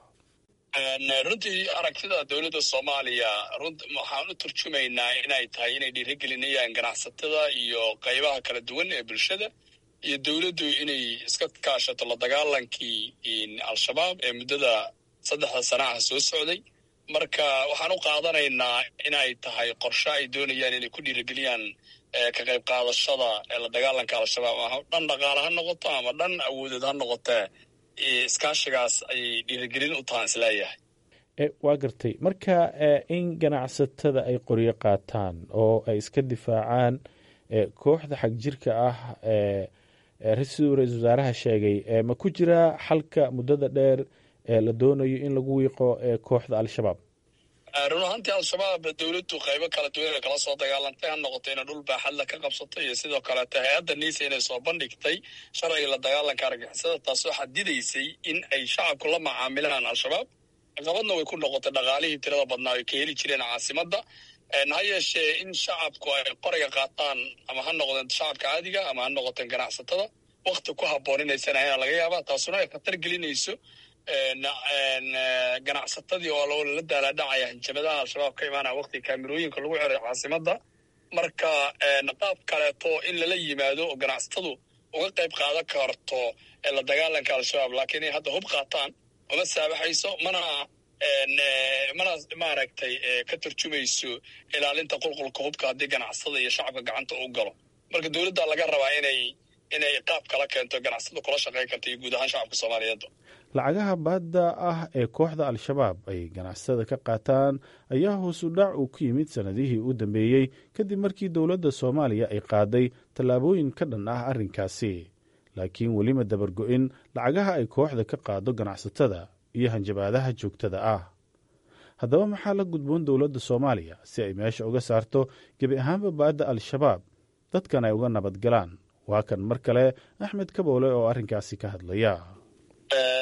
runtii aragtida dowladda soomaaliya waxaan u turjumaynaa inay tahay inay dhiirigelinayaan ganacsatada iyo qaybaha kala duwan ee bulshada iyo dowladdu inay iska kaashato la dagaalankii al-shabaab ee muddada saddexda sanaha soo socday. marka waxaan u qaadanaynaa inay tahay qorshe ay doonayaan inay ku dhiirigeliyaan ka qayb qaadashada ee la dagaalanka al-shabaab, ama dhan dhaqaale ha noqoto ama dhan awoodeed ha noqotee iskaashigaas ayay dhiirigelin u tahaan isleeyahay.
waa gartay marka in ganacsatada ay qoryo qaataan oo ay iska difaacaan kooxda xagjirka ah siduu ra-iisul wasaaraha sheegay, ma ku jiraa xalka muddada dheer ee la doonayo in lagu wiiqo kooxda al-shabaab?
run ahaantii al-shabaab dowladdu qaybo kala duwan kala soo dagaalantay, ha noqoto inay dhul baaxadla ka qabsato iyo sidoo kaleeto hay-adda niisa inay soo bandhigtay sharciga la dagaalanka argixisada, taasoo xadidaysay in ay shacabku la macaamilaan al-shabaab. caqabadna way ku noqotay dhaqaalihii tirada badnaa ay ka heli jireen caasimadda. ha yeeshee in shacabku ay qoriga qaataan, ama ha noqdeen shacabka caadiga ama ha noqoteen ganacsatada, wakti ku habboon inaysan ahayn laga yaabaa, taasuna ay khatar gelinayso ganacsatadii oo lala daalaadhacaya hanjabadaha al-shabaab ka imaanaya waqtiga kaamirooyinka lagu xiray caasimadda. marka qaab kaleeto in lala yimaado oo ganacsatadu uga qayb qaadan karto la dagaalanka al-shabaab, laakiin inay hadda hub qaataan uma saabaxayso, mana mana maaragtay ka turjumayso ilaalinta qulqulka hubka haddii ganacsatada iyo shacabka gacanta u galo. marka dowladda laga rabaa inay inay qaab kala keento ganacsatadu kula shaqayn karta iyo guud ahaan shacabka soomaaliyeed.
lacagaha baadda ah ee kooxda al-shabaab ay ganacsatada ka qaataan ayaa hoosu dhac uu ku yimid sannadihii u dambeeyey kadib markii dowladda soomaaliya ay qaaday tallaabooyin ka dhan ah arrinkaasi, laakiin weli ma dabargo-in lacagaha ay kooxda ka qaado ganacsatada iyo hanjabaadaha joogtada ah. haddaba maxaa la gudboon dowladda soomaaliya si ay meesha uga saarto gebi ahaanba baadda al-shabaab, dadkan ay uga nabadgalaan? waa kan mar kale axmed kaboole oo arrinkaasi ka hadlaya.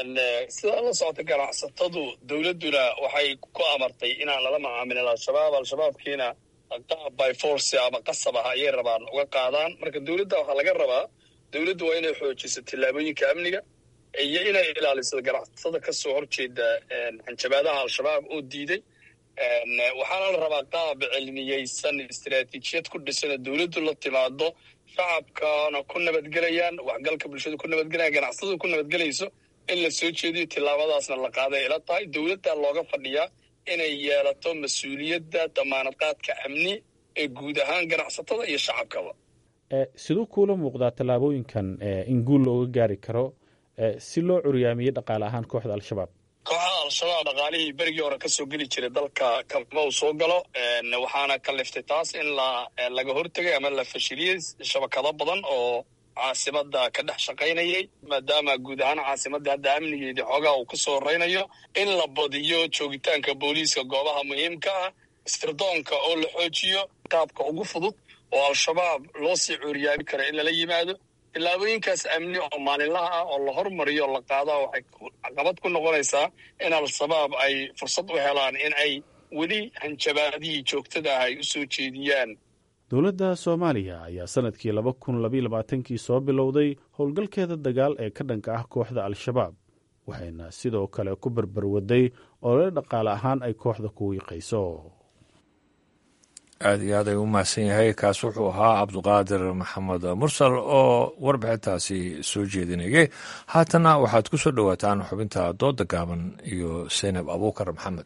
sidaa la socota ganacsatadu dowladduna waxay ku amartay inaan lala macaamilin al-shabaab al-shabaabkiina qaab by force ama qasab ah ayay rabaan uga qaadaan marka dowladda waxaa laga rabaa dowladdu waa inay xoojiso tillaabooyinka amniga iyo inay ilaaliso ganacsatada ka soo horjeeda hanjabaadaha al-shabaab oo diiday waxaana la rabaa qaab cilmiyeysan istaraatiijiyad ku dhisan oo dowladdu la timaado shacabkana ku nabadgelayaan waxgalka bulshada ku nabadgelaya ganacsatadu ku nabadgelayso in la soo jeediyo tillaabadaasna la qaaday ila tahay dowladda looga fadhiyaa inay yeelato mas-uuliyadda damaanad qaadka amni ee guud ahaan ganacsatada iyo shacabkaba
siduu kuula muuqdaa tallaabooyinkan in guul looga gaari karo si loo curyaamiyey dhaqaale ahaan kooxda al-shabaab
kooxda al-shabaab dhaqaalihii berigii hore ka soo geli jiray dalka kama uu soo galo waxaana kaliftay taas in la laga hortegay ama la fashiliyey shabakado badan oo caasimada ka dhex shaqaynayay maadaama guud ahaan caasimadda hadda amnigeedii xoogaha uu ka soo horeynayo in la badiyo joogitaanka booliiska goobaha muhiimka ah sirdoonka oo la xoojiyo qaabka ugu fudud oo al-shabaab loo sii cuuriyaabi kara in lala yimaado tillaabooyinkaas amni oo maalinlaha ah oo la hormariyo o la qaada waxay caqabad ku noqonaysaa in al-shabaab ay fursad u helaan in ay weli hanjabaadihii joogtada ah ay u soo jeediyaan
dowladda soomaaliya ayaa sanadkii laba kun labayo labaatankii soo bilowday howlgalkeeda dagaal ee ka dhanka ah kooxda al-shabaab waxayna sidoo kale ku berberwaday olole dhaqaale ahaan ay kooxda ku wiiqayso
aada iyo aad ay u mahadsan yahay kaas wuxuu ahaa cabduqaadir maxamed mursal oo warbixintaasi soo jeedinayay haatana waxaad ku soo dhowaataan xubinta dooda gaaban iyo seynab abuukar maxamed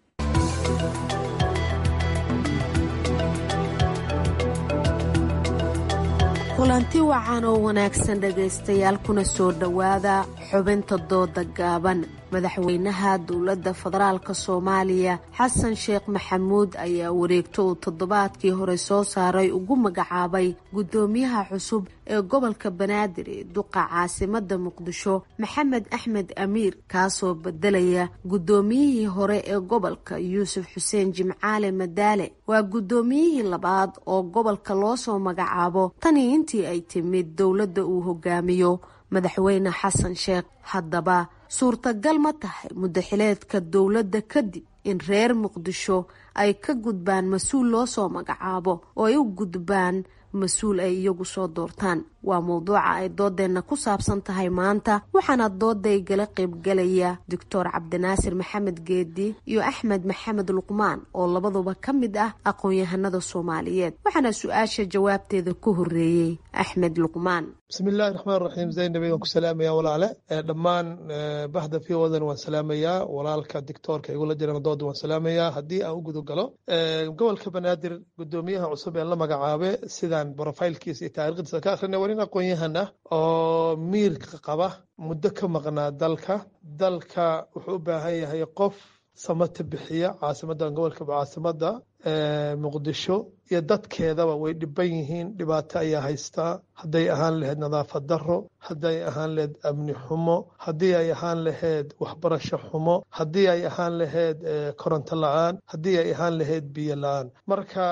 kulanti wacan oo wanaagsan dhegaystayaal kuna soo dhowaada xubinta dooda gaaban madaxweynaha dowladda federaalka soomaaliya xasan sheekh maxamuud ayaa wareegto uu toddobaadkii hore soo saaray ugu magacaabay guddoomiyaha cusub ee gobolka banaadir ee duqa caasimadda muqdisho maxamed axmed amiir kaasoo bedelaya guddoomiyihii hore ee gobolka yuusuf xuseen jimcaale madaale waa guddoomiyihii labaad oo gobolka loo soo magacaabo tanii intii ay timid dowladda uu hogaamiyo madaxweyne xasan sheekh haddaba suurtagal ma tahay muddaxileedka dowladda kadib in reer muqdisho ay ka gudbaan mas-uul loo soo magacaabo oo ay u gudbaan mas-uul ay iyagu soo doortaan waa mowduuca ay doodeenna ku saabsan tahay maanta waxaana doodaygala qaybgalaya doctor cabdinaasir maxamed geedi iyo axmed maxamed luqmaan oo labaduba ka mid ah aqoon-yahanada soomaaliyeed waxaana su-aasha jawaabteeda ku horeeyey axmed luqmaan
bismillahi raxmaan raxiim zaynab waan ku salaamayaa walaale dhammaan bahda v wadan waan salaamayaa walaalka dictoorka igula jirana dooda waan salaamayaa haddii aan u gudogalo gobolka banaadir guddoomiyaha cusub ee la magacaabe sidaan brofailkiisa iyo taariikhdiisa ka akhrina nin aqoon-yahan ah oo miirka qaba muddo ka maqnaa dalka dalka wuxuu u baahan yahay qof samata bixiya caasimadda gobolka caasimadda muqdisho iyo dadkeedaba way dhiban yihiin dhibaato ayaa haystaa hadday ahaan lahayd nadaafad daro hadday ahaan lahayd amni xumo haddii ay ahaan lahayd waxbarasho xumo haddii ay ahaan lahayd koronto la-aan haddii ay ahaan lahayd biyo la-aan marka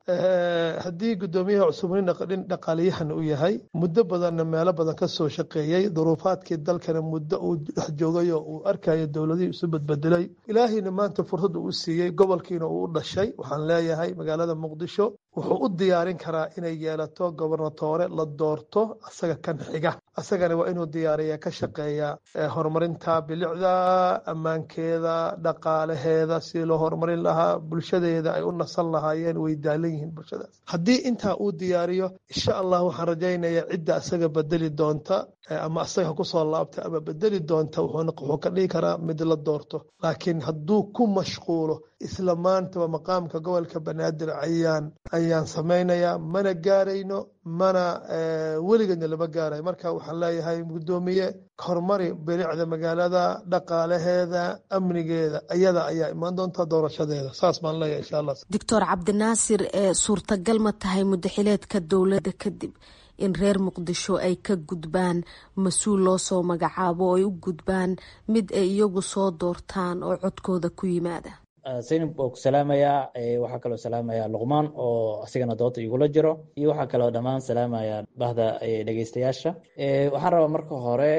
haddii guddoomiyaha cusub nin dhaqaaliyahan u yahay muddo badanna meelo badan ka soo shaqeeyey duruufaadkii dalkana muddo uu dhex joogay oo uu arkayo dowladihii isu badbedelay ilaahayna maanta fursad uu siiyey gobolkiina uu u dhashay waxaan leeyahay magaalada muqdisho wuxuu u diyaarin karaa inay yeelato gobernatoore la doorto asaga kan xiga asagana waa inuu diyaariya ka shaqeeya horumarinta bilicda ammaankeeda dhaqaalaheeda si loo horumarin lahaa bulshadeeda ay u nasan lahaayeen way daalan yihiin bulshadaas haddii intaa uu diyaariyo insha allah waxaan rajaynayaa cidda asaga bedeli doonta ama asaga kusoo laabta ama bedeli doonta wuxuu ka dhigi karaa mid la doorto laakiin hadduu ku mashquulo isla maantaba maqaamka gobolka banaadir ayaan ayaan samaynayaa mana gaarayno mana weligeedna lama gaarayo marka waxaan leeyahay guddoomiye horumari bilicda magaalada dhaqaalaheeda amnigeeda iyada ayaa imaan doonta doorashadeeda saas baan leeyahay insha allah
doctor cabdinaasir ee suurtagal ma tahay muddaxileedka dowladda kadib in reer muqdisho ay ka gudbaan mas-uul loo soo magacaabo oo ay u gudbaan mid ay iyagu soo doortaan oo codkooda ku yimaada
zaynab oo ku salaamayaa waxaa kaloo salaamayaa luqmaan oo asigana doodda igula jiro iyo waxaa kaloo dhammaan salaamayaa bahda dhegeystayaasha. waxaan rabaa marka hore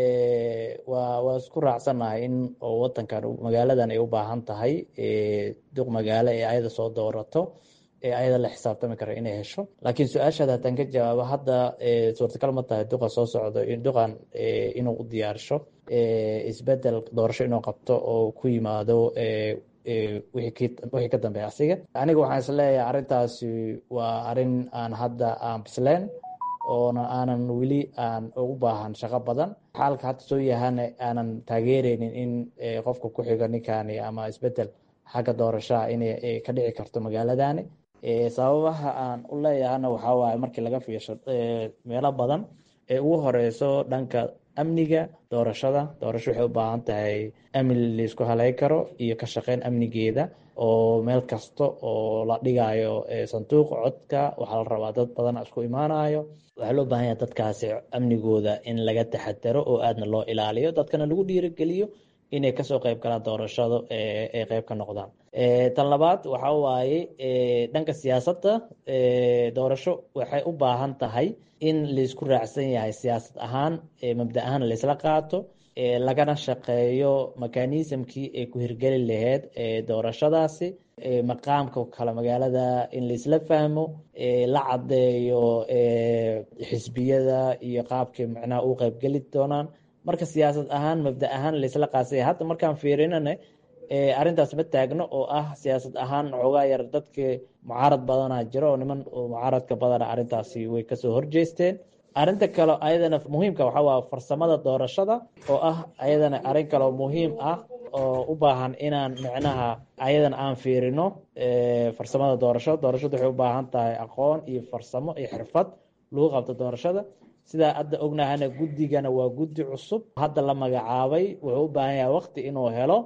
waa waa isku raacsannahay in oo wadankan magaaladan ay u baahan tahay duq magaalo ee ayada soo doorato ee ayada la xisaabtami kara inay hesho. laakiin su-aashaada haddaan ka jawaabo hadda suurtagal ma tahay duqa soo socdo duqan inuu u diyaarsho isbedel doorasho inuu qabto oo ku yimaado wixii ka dambeeya asiga. aniga waxaan isleeyahay arrintaasi waa arrin aan hadda aan bisleen oona aanan weli aan ugu baahan shaqo badan. xaalka hadda soo yahana aanan taageereynin in qofka ku xiga ninkani ama isbedel xagga doorashaha inay ka dhici karto magaaladani. sababaha aan u leeyahana waxaa waaye markii laga fiirsho meelo badan ee ugu horeyso dhanka amniga doorashada. doorasho waxay u baahan tahay amni laisku halay karo iyo ka shaqeyn amnigeeda oo meel kasta oo la dhigayo sanduuq codka waxaa la rabaa dad badan isku imaanayo. waxaa loo baahan yahay dadkaasi amnigooda in laga taxadaro oo aadna loo ilaaliyo, dadkana lagu dhiirigeliyo inay kasoo qayb galaan doorashada ay qayb ka noqdaan. tan labaad waxaa waaye dhanka siyaasadda. doorasho waxay u baahan tahay in laisku raacsan yahay siyaasad ahaan, mabda ahaan laisla qaato, lagana shaqeeyo mekanismkii ay ku hirgeli lahayd doorashadaasi. maqaamka kale magaalada in laisla fahmo, la cadeeyo xisbiyada iyo qaabkay macnaha u qaybgeli doonaan. marka siyaasad ahaan mabda ahaan laisla qaasay. hadda markaan fiirinana arrintaas ma taagno oo ah siyaasad ahaan xoogaa yar dadkii mucaarad badanaa jiro oo niman mucaaradka badana arrintaasi way kasoo horjeesteen. arrinta kale ayadana muhiimka waxaa waa farsamada doorashada oo ah ayadana arrin kaleo muhiim ah oo u baahan inaan micnaha ayadana aan fiirino farsamada doorashada. doorashada waxay u baahan tahay aqoon iyo farsamo iyo xirfad lagu qabto doorashada. sidaa hadda ognahana guddigana waa guddi cusub hadda la magacaabay, wuxuu u baahan yahay waqti inuu helo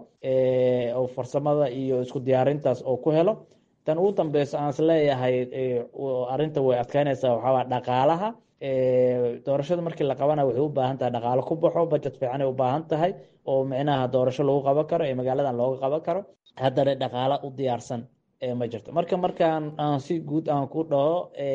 oo farsamada iyo isku diyaarintaas oo ku helo. tan ugu dambeysa aan isleeyahay arrinta way adkeynaysaa waxaa waa dhaqaalaha. doorashada markii la qabana waxay u baahan tahay dhaqaalo ku baxo, budget fiican ay u baahan tahay oo micnaha doorasho lagu qaban karo ee magaaladan looga qaban karo. haddana dhaqaalo u diyaarsan ma jirto. marka markaan aan si guud aan ku dhaho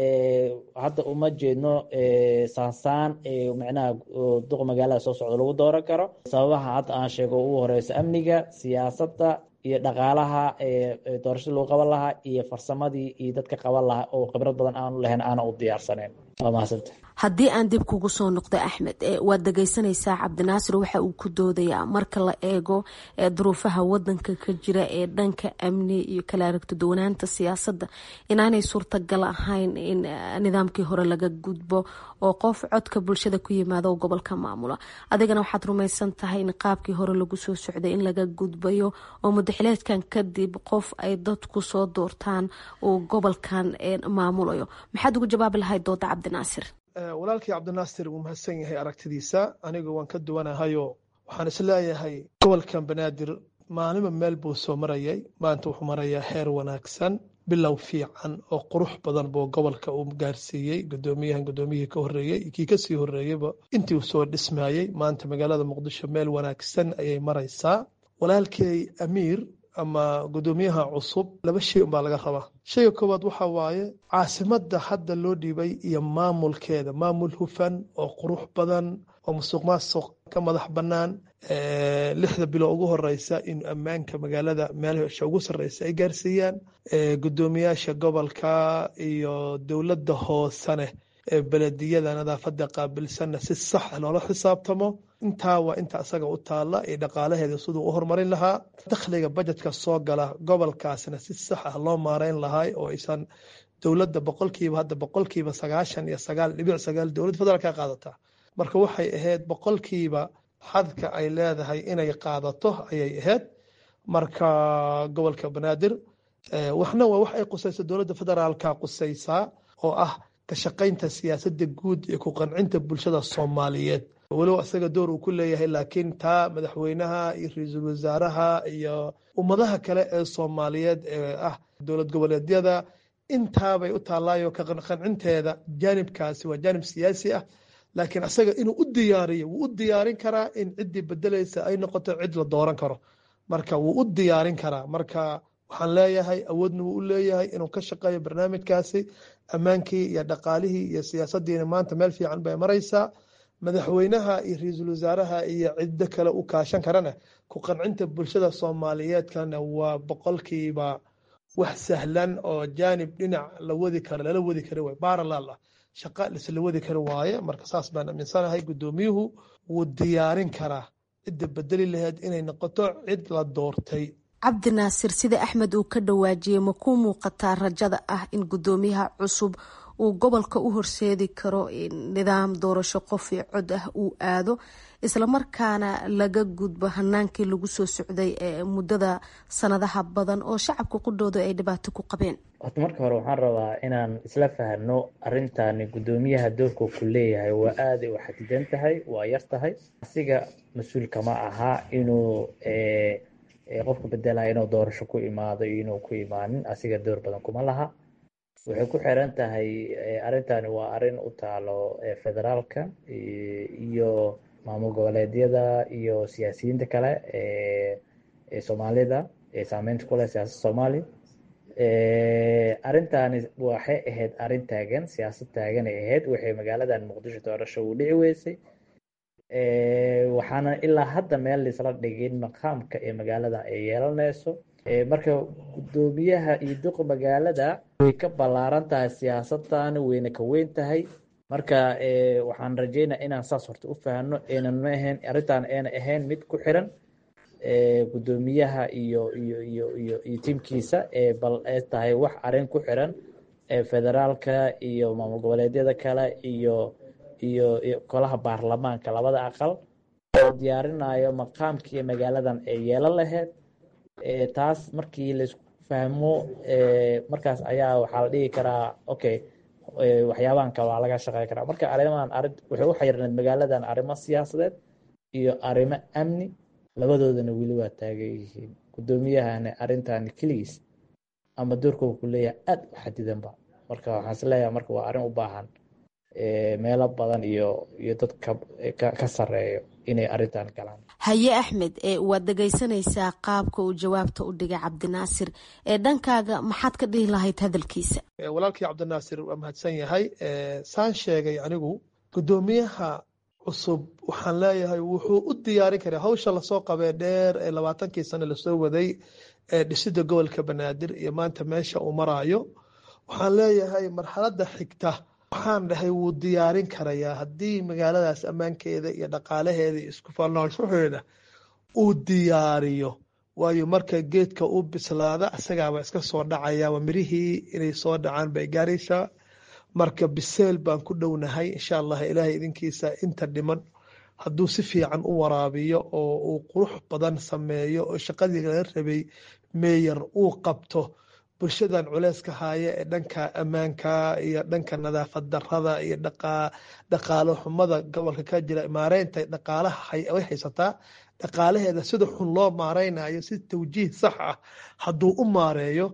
hadda uma jeedno saansaan micnaha duq magaalada soo socda lagu dooran karo. sababaha hadda aan sheego ugu horeysa amniga, siyaasadda iyo dhaqaalaha doorashada lagu qaban lahaa iyo farsamadii iyo dadka qaban lahaa oo khibrad badan aanu lahayn aana u diyaarsaneyn. waa mahadsanta.
haddii aan dib kugu soo noqdo axmed, waad dhegeysanaysaa cabdinaasir waxa uu ku doodayaa marka la eego duruufaha wadanka ka jira ee dhanka amni iyo kala aragto duwanaanta siyaasadda inaanay suurtagal ahayn in nidaamkii hore laga gudbo oo qof codka bulshada ku yimaado oo gobolka maamula. adigana waxaad rumaysan tahay in qaabkii hore lagu soo socday in laga gudbayo oo mudaxileedkan kadib qof ay dadku soo doortaan uu gobolkan maamulayo. maxaad ugu jawaabi lahayd dooda cabdinaasir?
walaalkii cabdinaasir wuu mahadsan yahay aragtidiisa. aniga waan ka duwanahayo waxaan isleeyahay gobolkan banaadir maalinba meel buu soo marayay. maanta wuxuu marayaa heer wanaagsan, bilow fiican oo qurux badan buu gobolka uu gaarsiiyey. gudoomiyahan gudoomiyihii ka horeeyey kii kasii horeeyeyba intii uu soo dhismayey. maanta magaalada muqdisho meel wanaagsan ayay maraysaa. walaalkay amiir ama gudoomiyaha cusub laba shay unbaa laga rabaa. shayga koowaad waxa waaye caasimada hadda loo dhiibay iyo maamulkeeda, maamul hufan oo qurux badan oo musuq maasuq ka madax banaan. lixda bilo ugu horeysa in ammaanka magaalada meelaha ugu sareysa ay gaarsiiyaan. gudoomiyaasha gobolka iyo dowladda hoosane ee belediyada nadaafada qaabilsanna si sax loola xisaabtamo. intaa waa inta asaga u taala ee dhaqaalaheeda siduu u horumarin lahaa. dakhliga bajetka soo gala gobolkaasna si sax ah loo maareyn lahaa oo aysan dowladda boqolkiiba hadda boqolkiiba sagaashan iyo sagaal dhibic sagaal dowladda federaalka qaadataa. marka waxay ahayd boqolkiiba xadka ay leedahay inay qaadato ayay ahayd. marka gobolka banaadir waxna waa wax ay qusayso dowladda federaalka qusaysaa oo ah ka shaqaynta siyaasadda guud ee ku qancinta bulshada Soomaaliyeed. walow asaga door uu ku leeyahay laakiin taa madaxweynaha iyo ra'iisul wasaaraha iyo ummadaha kale ee Soomaaliyeed ee ah dowlad goboleedyada intaabay u taalaayo ka qancinteeda. jaanibkaasi waa jaanib siyaasi ah, laakiin asaga inuu u diyaariyo wuu u diyaarin karaa in ciddii bedelaysa ay noqoto cid la dooran karo. marka wuu u diyaarin karaa. marka waxaan leeyahay awoodna wuu u leeyahay inuu ka shaqeeyo barnaamijkaasi. ammaankii iyo dhaqaalihii iyo siyaasaddiina maanta meel fiican bay maraysaa. madaxweynaha iyo ra-iisul wasaaraha iyo ciddo kale u kaashan karana ku qancinta bulshada soomaaliyeedkana waa boqolkiiba wax sahlan oo jaanib dhinac la wadi karo lala wadi kara waay baaralaal ah shaqa lisla wadi kara waaye. marka saas baan aaminsanahay gudoomiyuhu wuu diyaarin karaa cidda bedeli lahayd inay noqoto cid la doortay.
cabdi naasir sida axmed uu ka dhawaajiyey ma ku muuqataa rajada ah in gudoomiyaha cusub uu gobolka u horseedi karo nidaam doorasho qof iyo cod ah uu aado islamarkaana laga gudbo hanaankii lagu soo socday ee muddada sanadaha badan oo shacabka qudhooda ay dhibaato ku qabeen?
horta marka hore waxaan rabaa inaan isla fahano arintani gudoomiyaha doorka ku leeyahay waa aaday u xadidan tahay, waa yar tahay. asiga mas-uulka ma aha inuu qofka bedelaya inuu doorasho ku imaado iyo inuu ku imaanin. asiga door badan kuma laha. waxay ku xiran tahay arintani waa arin u taalo federaalka iyo maamul goboleedyada iyo siyaasiyiinta kale ee soomaalida ee saameynta ku leh siyaasadda soomaaliya. arintani waxay ahayd arin taagan, siyaasad taagan ay ahayd. waxay magaaladan muqdisho doorasho u dhici weysay, waxaana ilaa hadda meel laisla dhigin maqaamka ee magaalada ay yeelanayso. marka gudoomiyaha iyo duqa magaalada way ka ballaaran tahay siyaasaddan, wayna ka weyn tahay. marka waxaan rajeynaa inaan saas horta u fahano aynan ma ahayn arrintan ayna ahayn mid ku xiran gudoomiyaha iyo iyo iyo iyo iyo tiimkiisa, bal ay tahay wax arrin ku xiran federaalka iyo maamul goboleedyada kale iyo iyo golaha baarlamaanka labada aqal oo diyaarinayo maqaamkii magaaladan ay yeelan lahayd. taas markii laisku fahmo markaas ayaa waxaa la dhigi karaa okay waxyaabahan kale waa laga shaqey karaa. marka arrimahan arrin waxay u xayirneed magaaladan arrimo siyaasadeed iyo arrimo amni, labadoodana weli waa taagan yihiin. gudoomiyahana arrintan keligiis ama doorka ku leeyahay aad u xadidanba. marka waxaan is leeyahay marka waa arrin u baahan meelo badan iyo iyo dadka ka sareeyo inay arrintan galaan.
haye axmed, waad dhegaysanaysaa qaabka uu jawaabta u dhigay cabdinaasir. ee dhankaaga maxaad ka dhihi lahayd hadalkiisa?
walaalkii cabdinaasir waa mahadsan yahay. saan sheegay anigu gudoomiyaha cusub waxaan leeyahay wuxuu u diyaarin karaa hawsha lasoo qabee dheer ee labaatankii sano lasoo waday ee dhisida gobolka banaadir iyo maanta meesha uu maraayo. waxaan leeyahay marxaladda xigta waxaan dhahay wuu diyaarin karayaa haddii magaaladaas ammaankeeda iyo dhaqaalaheeda iyo isku falnaanshaheeda uu diyaariyo. waayo marka geedka uu bislaada asagaaba iska soo dhacaya, waa mirihii inay soo dhacaan bay gaaraysaa. marka biseel baan ku dhownahay insha allah ilaahay idinkiisa. inta dhiman hadduu si fiican u waraabiyo oo uu qurux badan sameeyo oo shaqadii laga rabay meeyar uu qabto, bulshadan culeyska haya ee dhanka ammaanka iyo dhanka nadaafad darada iyo dhaqaalo xumada gobolka ka jira maareynta dhaqaalaha way haysataa. dhaqaalaheeda sida xun loo maareynayo si tawjiih sax ah hadduu u maareeyo,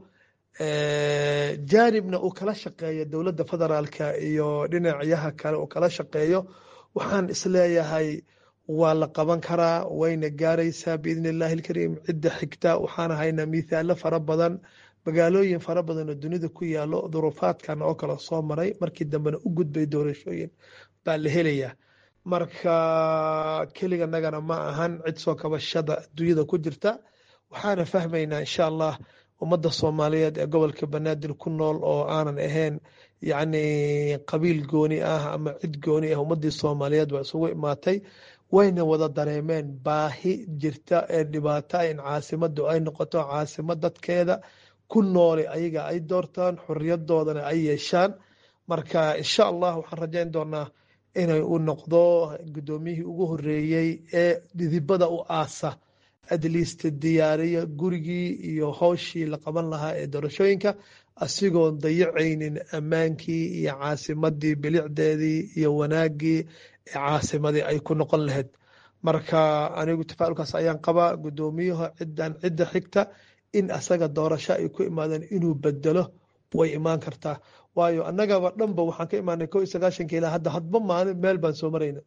jaanibna uu kala shaqeeyo dowladda federaalka iyo dhinacyaha kale uu kala shaqeeyo, waxaan isleeyahay waa la qaban karaa, wayna gaaraysaa biidni illaahi ilkariim. cidda xigta waxaan haynaa mithaalo fara badan, magaalooyin fara badan oo dunida ku yaalo duruufaadkan oo kale soo maray, markii dambena u gudbay doorashooyin baa la helayaa. marka keliganagana ma ahan cid soo kabashada adduunyada ku jirta. waxaana fahmaynaa insha allah ummadda soomaaliyeed ee gobolka banaadir ku nool oo aanan ahayn yacni qabiil gooni ah ama cid gooni ah, ummaddii soomaaliyeed waa isugu imaatay, wayna wada dareemeen baahi jirta ee dhibaata in caasimaddu ay noqoto caasimad dadkeeda ku noole ayaga ay doortaan, xoriyadoodana ay yeeshaan. marka insha allah waxaan rajayn doonaa inay u noqdo gudoomiyihii ugu horeeyey ee dhidibada u aasa adliist diyaariya gurigii iyo howshii la qaban lahaa ee doorashooyinka, asigoon dayacaynin ammaankii iyo caasimadii bilicdeedii iyo wanaagii ee caasimadii ay ku noqon lahayd. marka anigu tafaaulkaas ayaan qabaa. gudoomiyaha cidan cidda xigta in asaga doorasho ay ku imaadeen inuu bedelo way imaan kartaa. waayo annagaba dhanba waxaan ka imaanay ko iyo sagaashanka ilaa hadda hadba maalin meel baan soo marayna.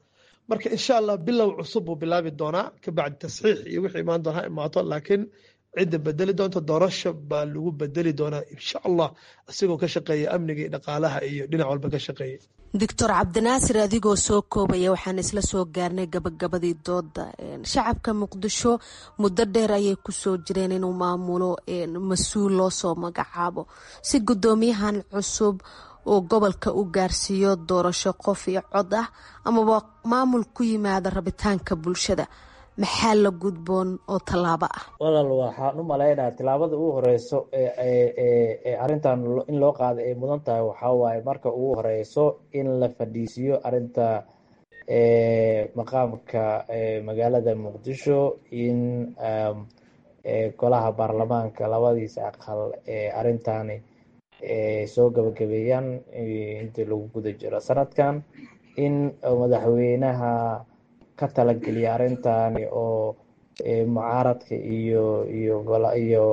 marka insha allah bilow cusub buu bilaabi doonaa kabacdi tasxiix iyo wixii imaan doona ha imaato laakiin cidda bedeli doonta doorasho baa lagu bedeli doonaa insha allah isagoo ka shaqeeya amniga iyo dhaqaalaha iyo dhinac walba ka shaqeeya
doctor cabdinaasir adigoo soo koobaya waxaan isla soo gaarnay gabagabadii dooda shacabka muqdisho muddo dheer ayay kusoo jireen inuu maamulo mas-uul loo soo magacaabo si guddoomiyahan cusub oo gobolka u gaarsiiyo doorasho qof iyo cod ah amaba maamul ku yimaada rabitaanka bulshada maxaa la gudboon oo tallaabo ah
walaal waxaan u malaynaa tallaabada ugu horeyso ee arintan in loo qaado ay mudan tahay waxaa waaye marka ugu horeyso in la fadhiisiyo arinta maqaamka magaalada muqdisho in golaha baarlamaanka labadiisa aqal ee arintani soo gabagabeeyaan intii lagu guda jiro sanadkan in madaxweynaha ka talageliya arintani oo mucaaradka iyo iyo gola iyo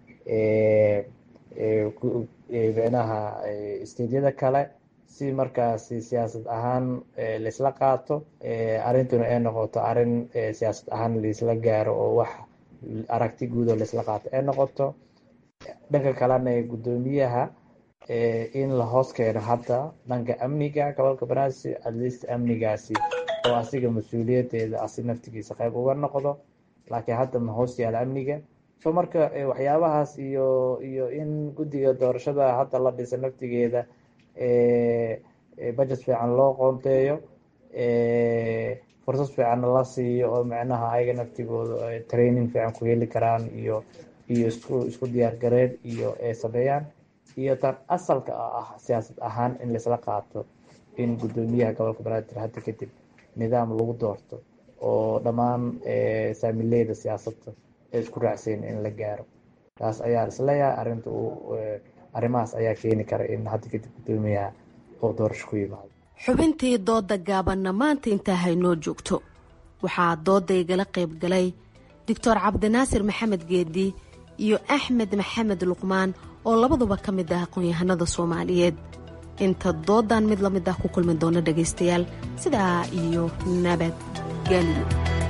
micnaha isteedyada kale si markaasi siyaasad ahaan laisla qaato arintuna ay noqoto arin siyaasad ahaan laisla gaaro oo wax aragti guud oo laisla qaato ay noqoto dhanka kalena guddoomiyaha in la hoos keeno hadda dhanka amniga gobolka banaadir at least amnigaasi oo asiga mas-uuliyadeeda asi naftigiisa qayb uga noqdo laakiin hadda ma hoos yaala amniga so marka waxyaabahaas iyo iyo in guddiga doorashada hadda la dhisa naftigeeda budget fiican loo qoonteeyo fursad fiicanna la siiyo oo micnaha ayaga naftigooda training fiican ku heli karaan iyo iyo isku isku diyaar gareed iyo ay sameeyaan iyo tan asalka ah siyaasad ahaan in laisla qaato in guddoomiyaha gobolka banaadir hadda kadib nidaam lagu doorto oo dhammaan saamileyda siyaasadda ee isku raacsayn in la gaaro taas ayaa isleeyahay arinta arrimahaas ayaa keeni kara in hadda kadib guddoomiyaha oo doorasho ku yimaado
xubintii dooda gaabanna maanta intaa haynoo joogto waxaa dooda igala qayb galay doctor cabdinaasir maxamed geedi iyo axmed maxamed luqmaan oo labaduba ka mid ah aqoon-yahanada soomaaliyeed inta doodan mid la mid ah ku kulmi doona dhagaystayaal sidaa iyo nabadgelyo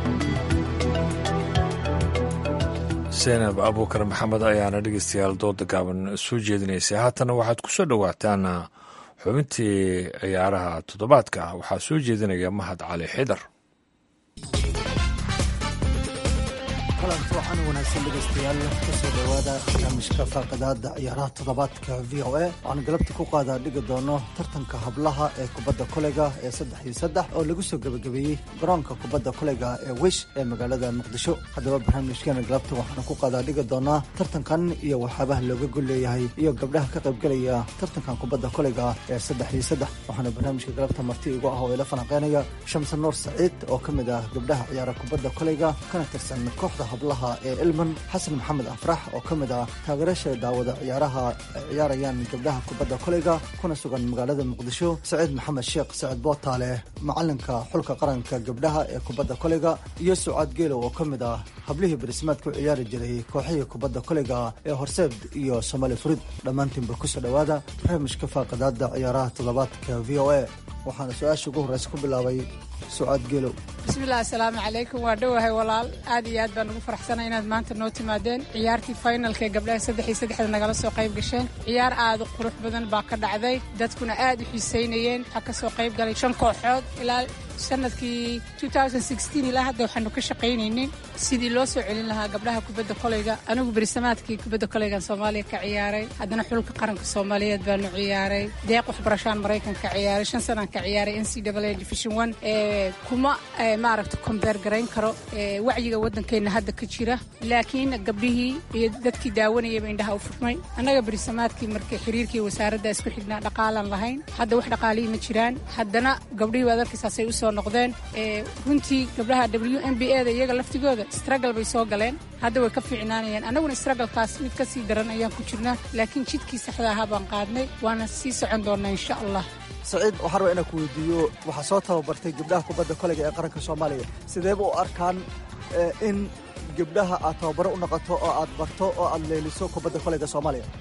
seenab abuukar maxamed ayaana dhegeystayaal dooda gaaban soo jeedinaysay haatana waxaad ku soo dhowaataan xubintii ciyaaraha toddobaadka waxaa soo jeedinaya mahad cali xidar
kulanti waxaan wanaagsan dhegaystayaal kasoo dhowaada barnaamijka faaqadaada ciyaaraha toddobaadka v o a waxaan galabta ku qaadaa dhigi doono tartanka hablaha ee kubadda koleyga ee saddex iyo saddex oo lagu soo gebagabeeyey garoonka kubadda koleyga ee wish ee magaalada muqdisho haddaba barnaamijkeena galabta waxaanu ku qaadaa dhigi doonaa tartankan iyo waxyaabaha looga gol leeyahay iyo gabdhaha ka qaybgelaya tartankan kubadda koleyga ee saddex iyo saddex waxaana barnaamijka galabta marti igu ah oo ila falanqeynaya shamse nuur saciid oo ka mid ah gabdhaha ciyaara kubadda koleyga kana tirsan kooxda hablaha ee ilman xasan maxamed afrax oo ka mid ah taageerasha daawada ciyaaraha ay ciyaarayaan gabdhaha kubadda koleyga kuna sugan magaalada muqdisho saciid maxamed sheekh saciid bootaale macalinka xulka qaranka gabdhaha ee kubadda koleyga iyo sucaad geelow oo ka mid ah hablihii barismaad ku ciyaari jiray kooxihii kubadda koleyga ee horseed iyo somaali furid dhammaantiinba kusoo dhowaada barnaamijka faaqadaada ciyaaraha toddobaadka v o a waxaana su-aasha ugu horreysa ku bilaabay sucaad geelow
bismillahi asalaamu calaykum waa dhowahay walaal aad iyo aad baan ugu faraxsanay inaad maanta noo timaadeen ciyaartii finalka ee gabdhaha saddex iyo saddexda nagala soo qayb gasheen ciyaar aad u qurux badan baa ka dhacday dadkuna aad u xiiseynayeen waxaa ka soo qayb galay shan kooxood ilaa sanadkii ilaa hadda waxaanu ka shaqaynaynin sidii loo soo celin lahaa gabdhaha kubadda koleyga anigu berisamaadkii kubadda koleygan soomaaliya ka ciyaaray haddana xulka qaranka soomaaliyeed baanu ciyaaray deeq waxbarashaan maraykan ka ciyaaray shan sanaan ka ciyaaray n c a division one kuma maaragta kombeer garayn karo wacyiga waddankeenna hadda ka jira laakiin gabdhihii iyo dadkii daawanayaba indhaha u furmay annaga berisamaadkii markii xiriirkii wasaaradda isku xignaa dhaqaalaan lahayn hadda wax dhaqaalihii ma jiraan haddana gabdhihii waad arkaysaasay usoo noqdeen runtii gabdhaha w m b a da iyaga laftigooda stragal bay soo galeen hadda way ka fiicnaanayaan annaguna stragalkaas mid ka sii daran ayaan ku jirnaa laakiin jidkii saxda ahaa baan qaadnay waana sii socon doonnaa insha allah
saciid waxaan rabaa inaan ku weydiiyo waxaa soo tababartay gabdhaha kubadda koleyga ee qaranka soomaaliya sideeba u arkaan in gabdhaha aad tababaro u noqoto oo aad barto oo aad leeliso kubadda koleyga soomaaliya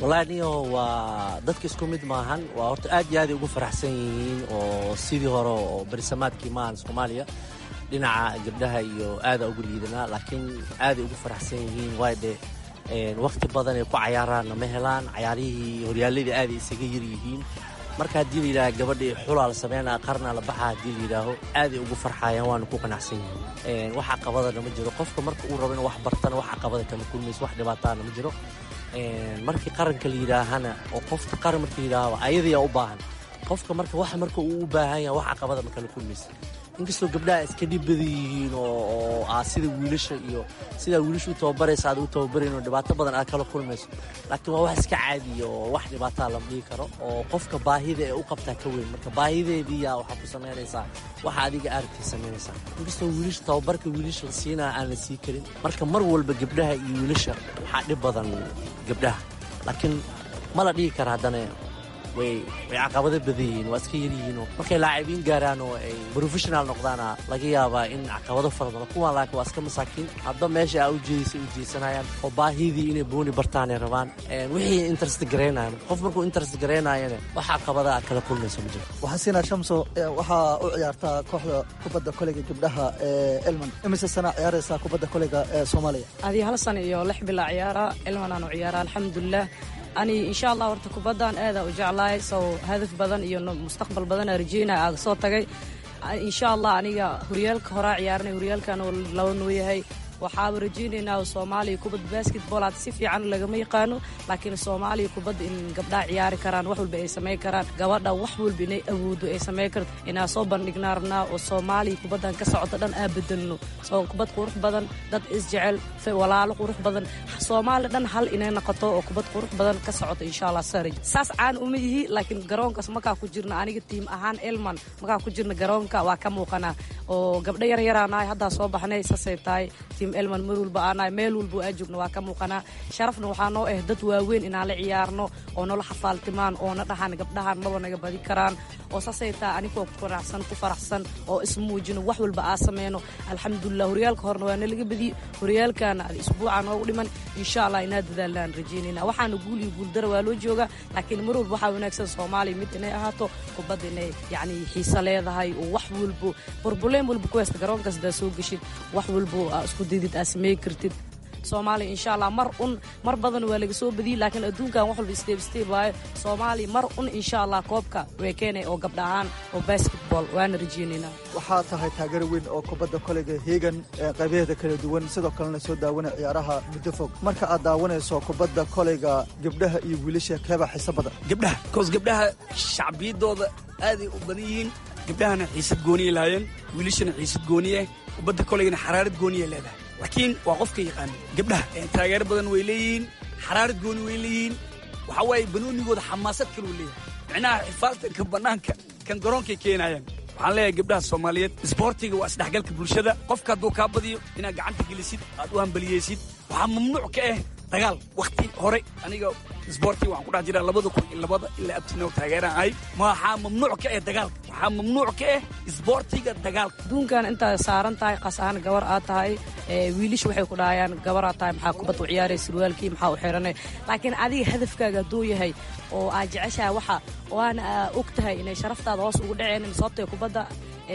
wallahi niyo waa dadka isku mid maahan waa horta aad iyo aad ugu faraxsan yihiin oo sidii hore oo bersamaadkii maahan Soomaaliya dhinaca gabdhaha iyo aad ugu liidanaa laakiin aad ugu faraxsan yihiin waayde een waqti badan ay ku ciyaaraan ma helaan ciyaarihii horyaaladii aad isaga yar yihiin marka hadii la yiraahdo gabadhii xulaal sameeyna qarna la baxa hadii la yiraahdo aad ugu farxayaan waan ku qanacsan yihiin een waxa qabadana ma jiro qofka marka uu rabo inuu wax bartana waxa qabada kala kulmayso wax dhibaatana ma jiro een markii qaranka la yiraahana oo qofka qaran markii yiraahdo ayadii u baahan qofka marka wax marka uu u baahan yahay waxa qabada kala kulmayso inkastoo gabdhaha iska dhibada yihiin oo ah sida wiilasha iyo sida wiilashu tababaraysa aad u tababarayno dhibaato badan aad kala kulmayso laakiin waa wax iska caadi oo wax dhibaato la dhigi karo oo qofka baahida ee u qabta ka weyn marka baahideedii yaa waxa ku sameynaysa waxa adiga aragti sameynaysa inkastoo wiilasha tababarka wiilasha siina aan la sii karin marka mar walba gabdhaha iyo wiilasha waxa dhib badan gabdhaha laakiin ma la dhigi karo hadana way way caqabado badan waa iska yariin markay laacibiin gaaraan oo ay professional noqdaan laga yaabaa in caqabado fara badan kuwan laakiin waa iska masaakiin hadda meesha ay u jeedisay u jeesanayaan oo baahidii inay booni bartaan ay rabaan ee wixii interest gareynayaan qof markuu interest gareenayana waxa caqabada kala kulmayso ma jiro
waxa sina Shamso waxa u ciyaarta kooxda kubadda kolayga gabdhaha ee Elman imise sana ciyaaraysa kubadda kolayga ee Soomaaliya
adii hal sano iyo lix bil ciyaara Elman aanu ciyaara alxamdulillah ani insha Allah horta kubadan aad u jeclahay soo hadaf badan iyo mustaqbal badan arjina aad soo tagay insha Allah aniga horyaalka hore ciyaarnay horyaalkan laba noo yahay waxaa rajiinaynaa Soomaaliya kubad basketball aad si fiican laga ma yaqaano laakiin Soomaaliya kubad in gabdhaha ciyaari karaan wax walba ay sameey karaan gabadha wax walba inay awoodo ay sameey karto inaa soo bandhignarna oo Soomaaliya kubadan ka socdo dhan aad bedelno soo kubad qurux badan dad is jecel walaalo qurux badan Soomaaliya dhan hal inay noqoto oo kubad qurux badan ka socdo insha Allah sarij saas aan uma yihi laakiin garoonkaas markaa ku jirna aniga team ahaan Elman markaa ku jirna garoonka waa ka muuqana oo gabdha yar yar aan hadda soo baxnay saseetay Elman marulba aanay meel walba ay joogno waa ka muuqana sharafna waxa noo ah dad waaweyn inaan la ciyaarno oo noo la xafaaltimaan oo na dhaxan gabdhahan ma wanaga badi karaan oo saseeta anigoo ku faraxsan ku faraxsan oo ismuujino wax walba aa sameeyno alxamdulillah horyaalka horna waa laga badi horyaalkana isbuucan oo dhiman insha Allah inaad dadaalaan rajeynina waxaan guul iyo guul dar waa loo jooga laakiin mar walba waxa wanaagsan Soomaaliya mid inay ahaato kubadda inay yaani xiisa leedahay oo wax walba problem walba ku haysta garoonkaas daa soo gashin wax walba isku didid asmay kartid Soomaaliya insha Allah mar un mar badan waa laga soo badiyay laakiin adduunkan wax walba step step waayo Soomaaliya mar un insha Allah koobka way keenay oo gabdhahan oo basketball waan rajeynina
waxa tahay taageer weyn oo kubadda kolayga heegan qaybaheeda kala duwan sidoo kalena soo daawanay ciyaaraha muddo fog marka aad daawanayso kubadda kolayga gabdhaha iyo wiilasha keeba xiisa badan
gabdhaha koos gabdhaha shacbiyadooda aad u badan yihiin gabdhahana xiisad gooniye laayeen wiilashana xiisad gooniye kubadda kolaygana xaraarad gooniye leedahay laakiin waa qofka yaqaan gabdhaha taageero badan way leeyihiin xaraarad gooni way leeyihiin waxa waaye banoonigooda xamaasad kale u leeyahay micnaha xifaaltanka bannaanka kan garoonkay keenayaan waxaan leeyahay gabdhaha Soomaaliyeed isboortiga waa isdhexgalka bulshada qofka hadduu kaa badiyo inaad gacanta gelisid aad u hambaliyeysid waxaa mamnuuc ka ah dagaal waqti hore aniga isboortiga waxaan ku dhex jiraa labada kun iyo labada ilaa abtino taageeraan ahay waxaa mamnuuc ka ah dagaalka waxaa mamnuuc ka ah isboortiga dagaalka
adduunkan intaa saaran tahay qas ahaan gabar aad tahay wiilish waxay ku dhahayaan gabar aad tahay maxaa kubad u ciyaaray surwaalkii maxaa u xiranay laakiin adiga hadafkaaga hadduu yahay oo aad jeceshahay waxa waana og tahay inay sharaftaada hoos ugu dhaceen sababtay kubadda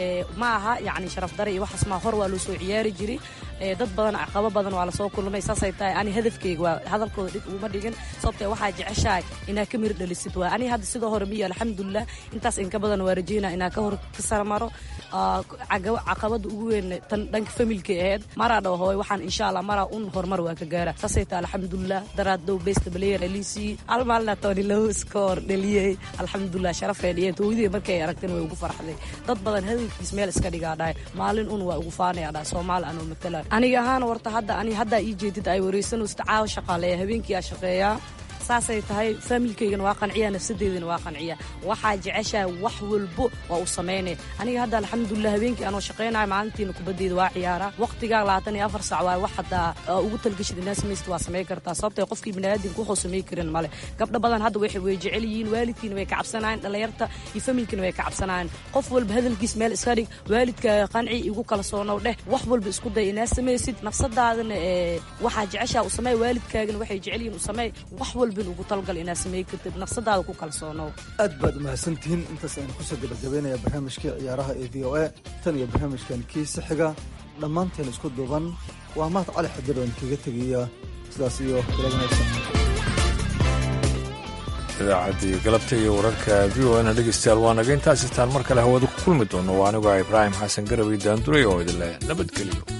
ma aha yacni sharaf dare iyo waxaas ma hor waa loo soo ciyaari jiray dad badan caqabo badan waa la soo kulmay saasay tahay ani hadafkayga waa hadalkooda dhig uma dhigin sababtoo waxa jeceshahay inaa ka mir dhalisid waa ani hadda sidoo hore miya alxamdulillah intaas in ka badan waa rajeynaa inaa ka hor ka sarmaro caqabada ugu weyn tan dhanka familka ahayd maraa dhaw hooy waxaan insha Allah maraa un horumar waa ka gaara saasay tahay alxamdulillah daraad dow best player elisi almaalna tooni low score dhaliyay alxamdulillah sharafay dhiyeen tooydii markay aragteen way ugu farxday dad badan hadalkiis meel iska dhigaadhay maalin un waa ugu faanayaa Soomaali anoo matala aniga ahaan warta hadda ani hadda ii jeedid ay wareysan oo istacaaw shaqaaleeya habeenkii aa shaqeeyaa saasay tahay familkeygana waa qanciya nafsadeedana waa qanciya waxa jeceshahay wax walbo waa u sameeyay aniga hadda alxamdulillah habeenkii anoo shaqeynaa maalintiina kubadeeda waa ciyaara waqtiga labaatan iyo afar saac waa wax hadda ugu talgashid inaad sameeysto waa sameey kartaa sababtoo qofkii bini'aadamku wuxuu sameey karin male gabdha badan hadda waxay way jecel yihiin waalidkiina way ka cabsanayaan dhalinyarta iyo familkiina way ka cabsanayaan qof walba hadalkiis meel iska dhig waalidka qanci igu kala soonow dheh wax walba isku day inaad sameeysid nafsadaadana waxa jeceshahay u sameey waalidkaagana waxay jecel yihiin u sameey wax walba rabin ugu talgal inaad samey kartid nafsadaada ku kalsoonow
aad baad umahadsantihiin intaas aynu kusoo gabagabaynaya barnaamijkii ciyaaraha ee v o a tan iyo barnaamijkan kiisa xiga dhammaanteen isku duuban waa mahad cali xadir oon kaga tegaya sidaas iyo
idaacaddii galabta iyo wararka v o na dhegeystayaal waa naga intaas istaan mar kale hawada ku kulmi doono waa anigoo ibraahim xasan garawey daanduray oo idinleh nabadgeliyo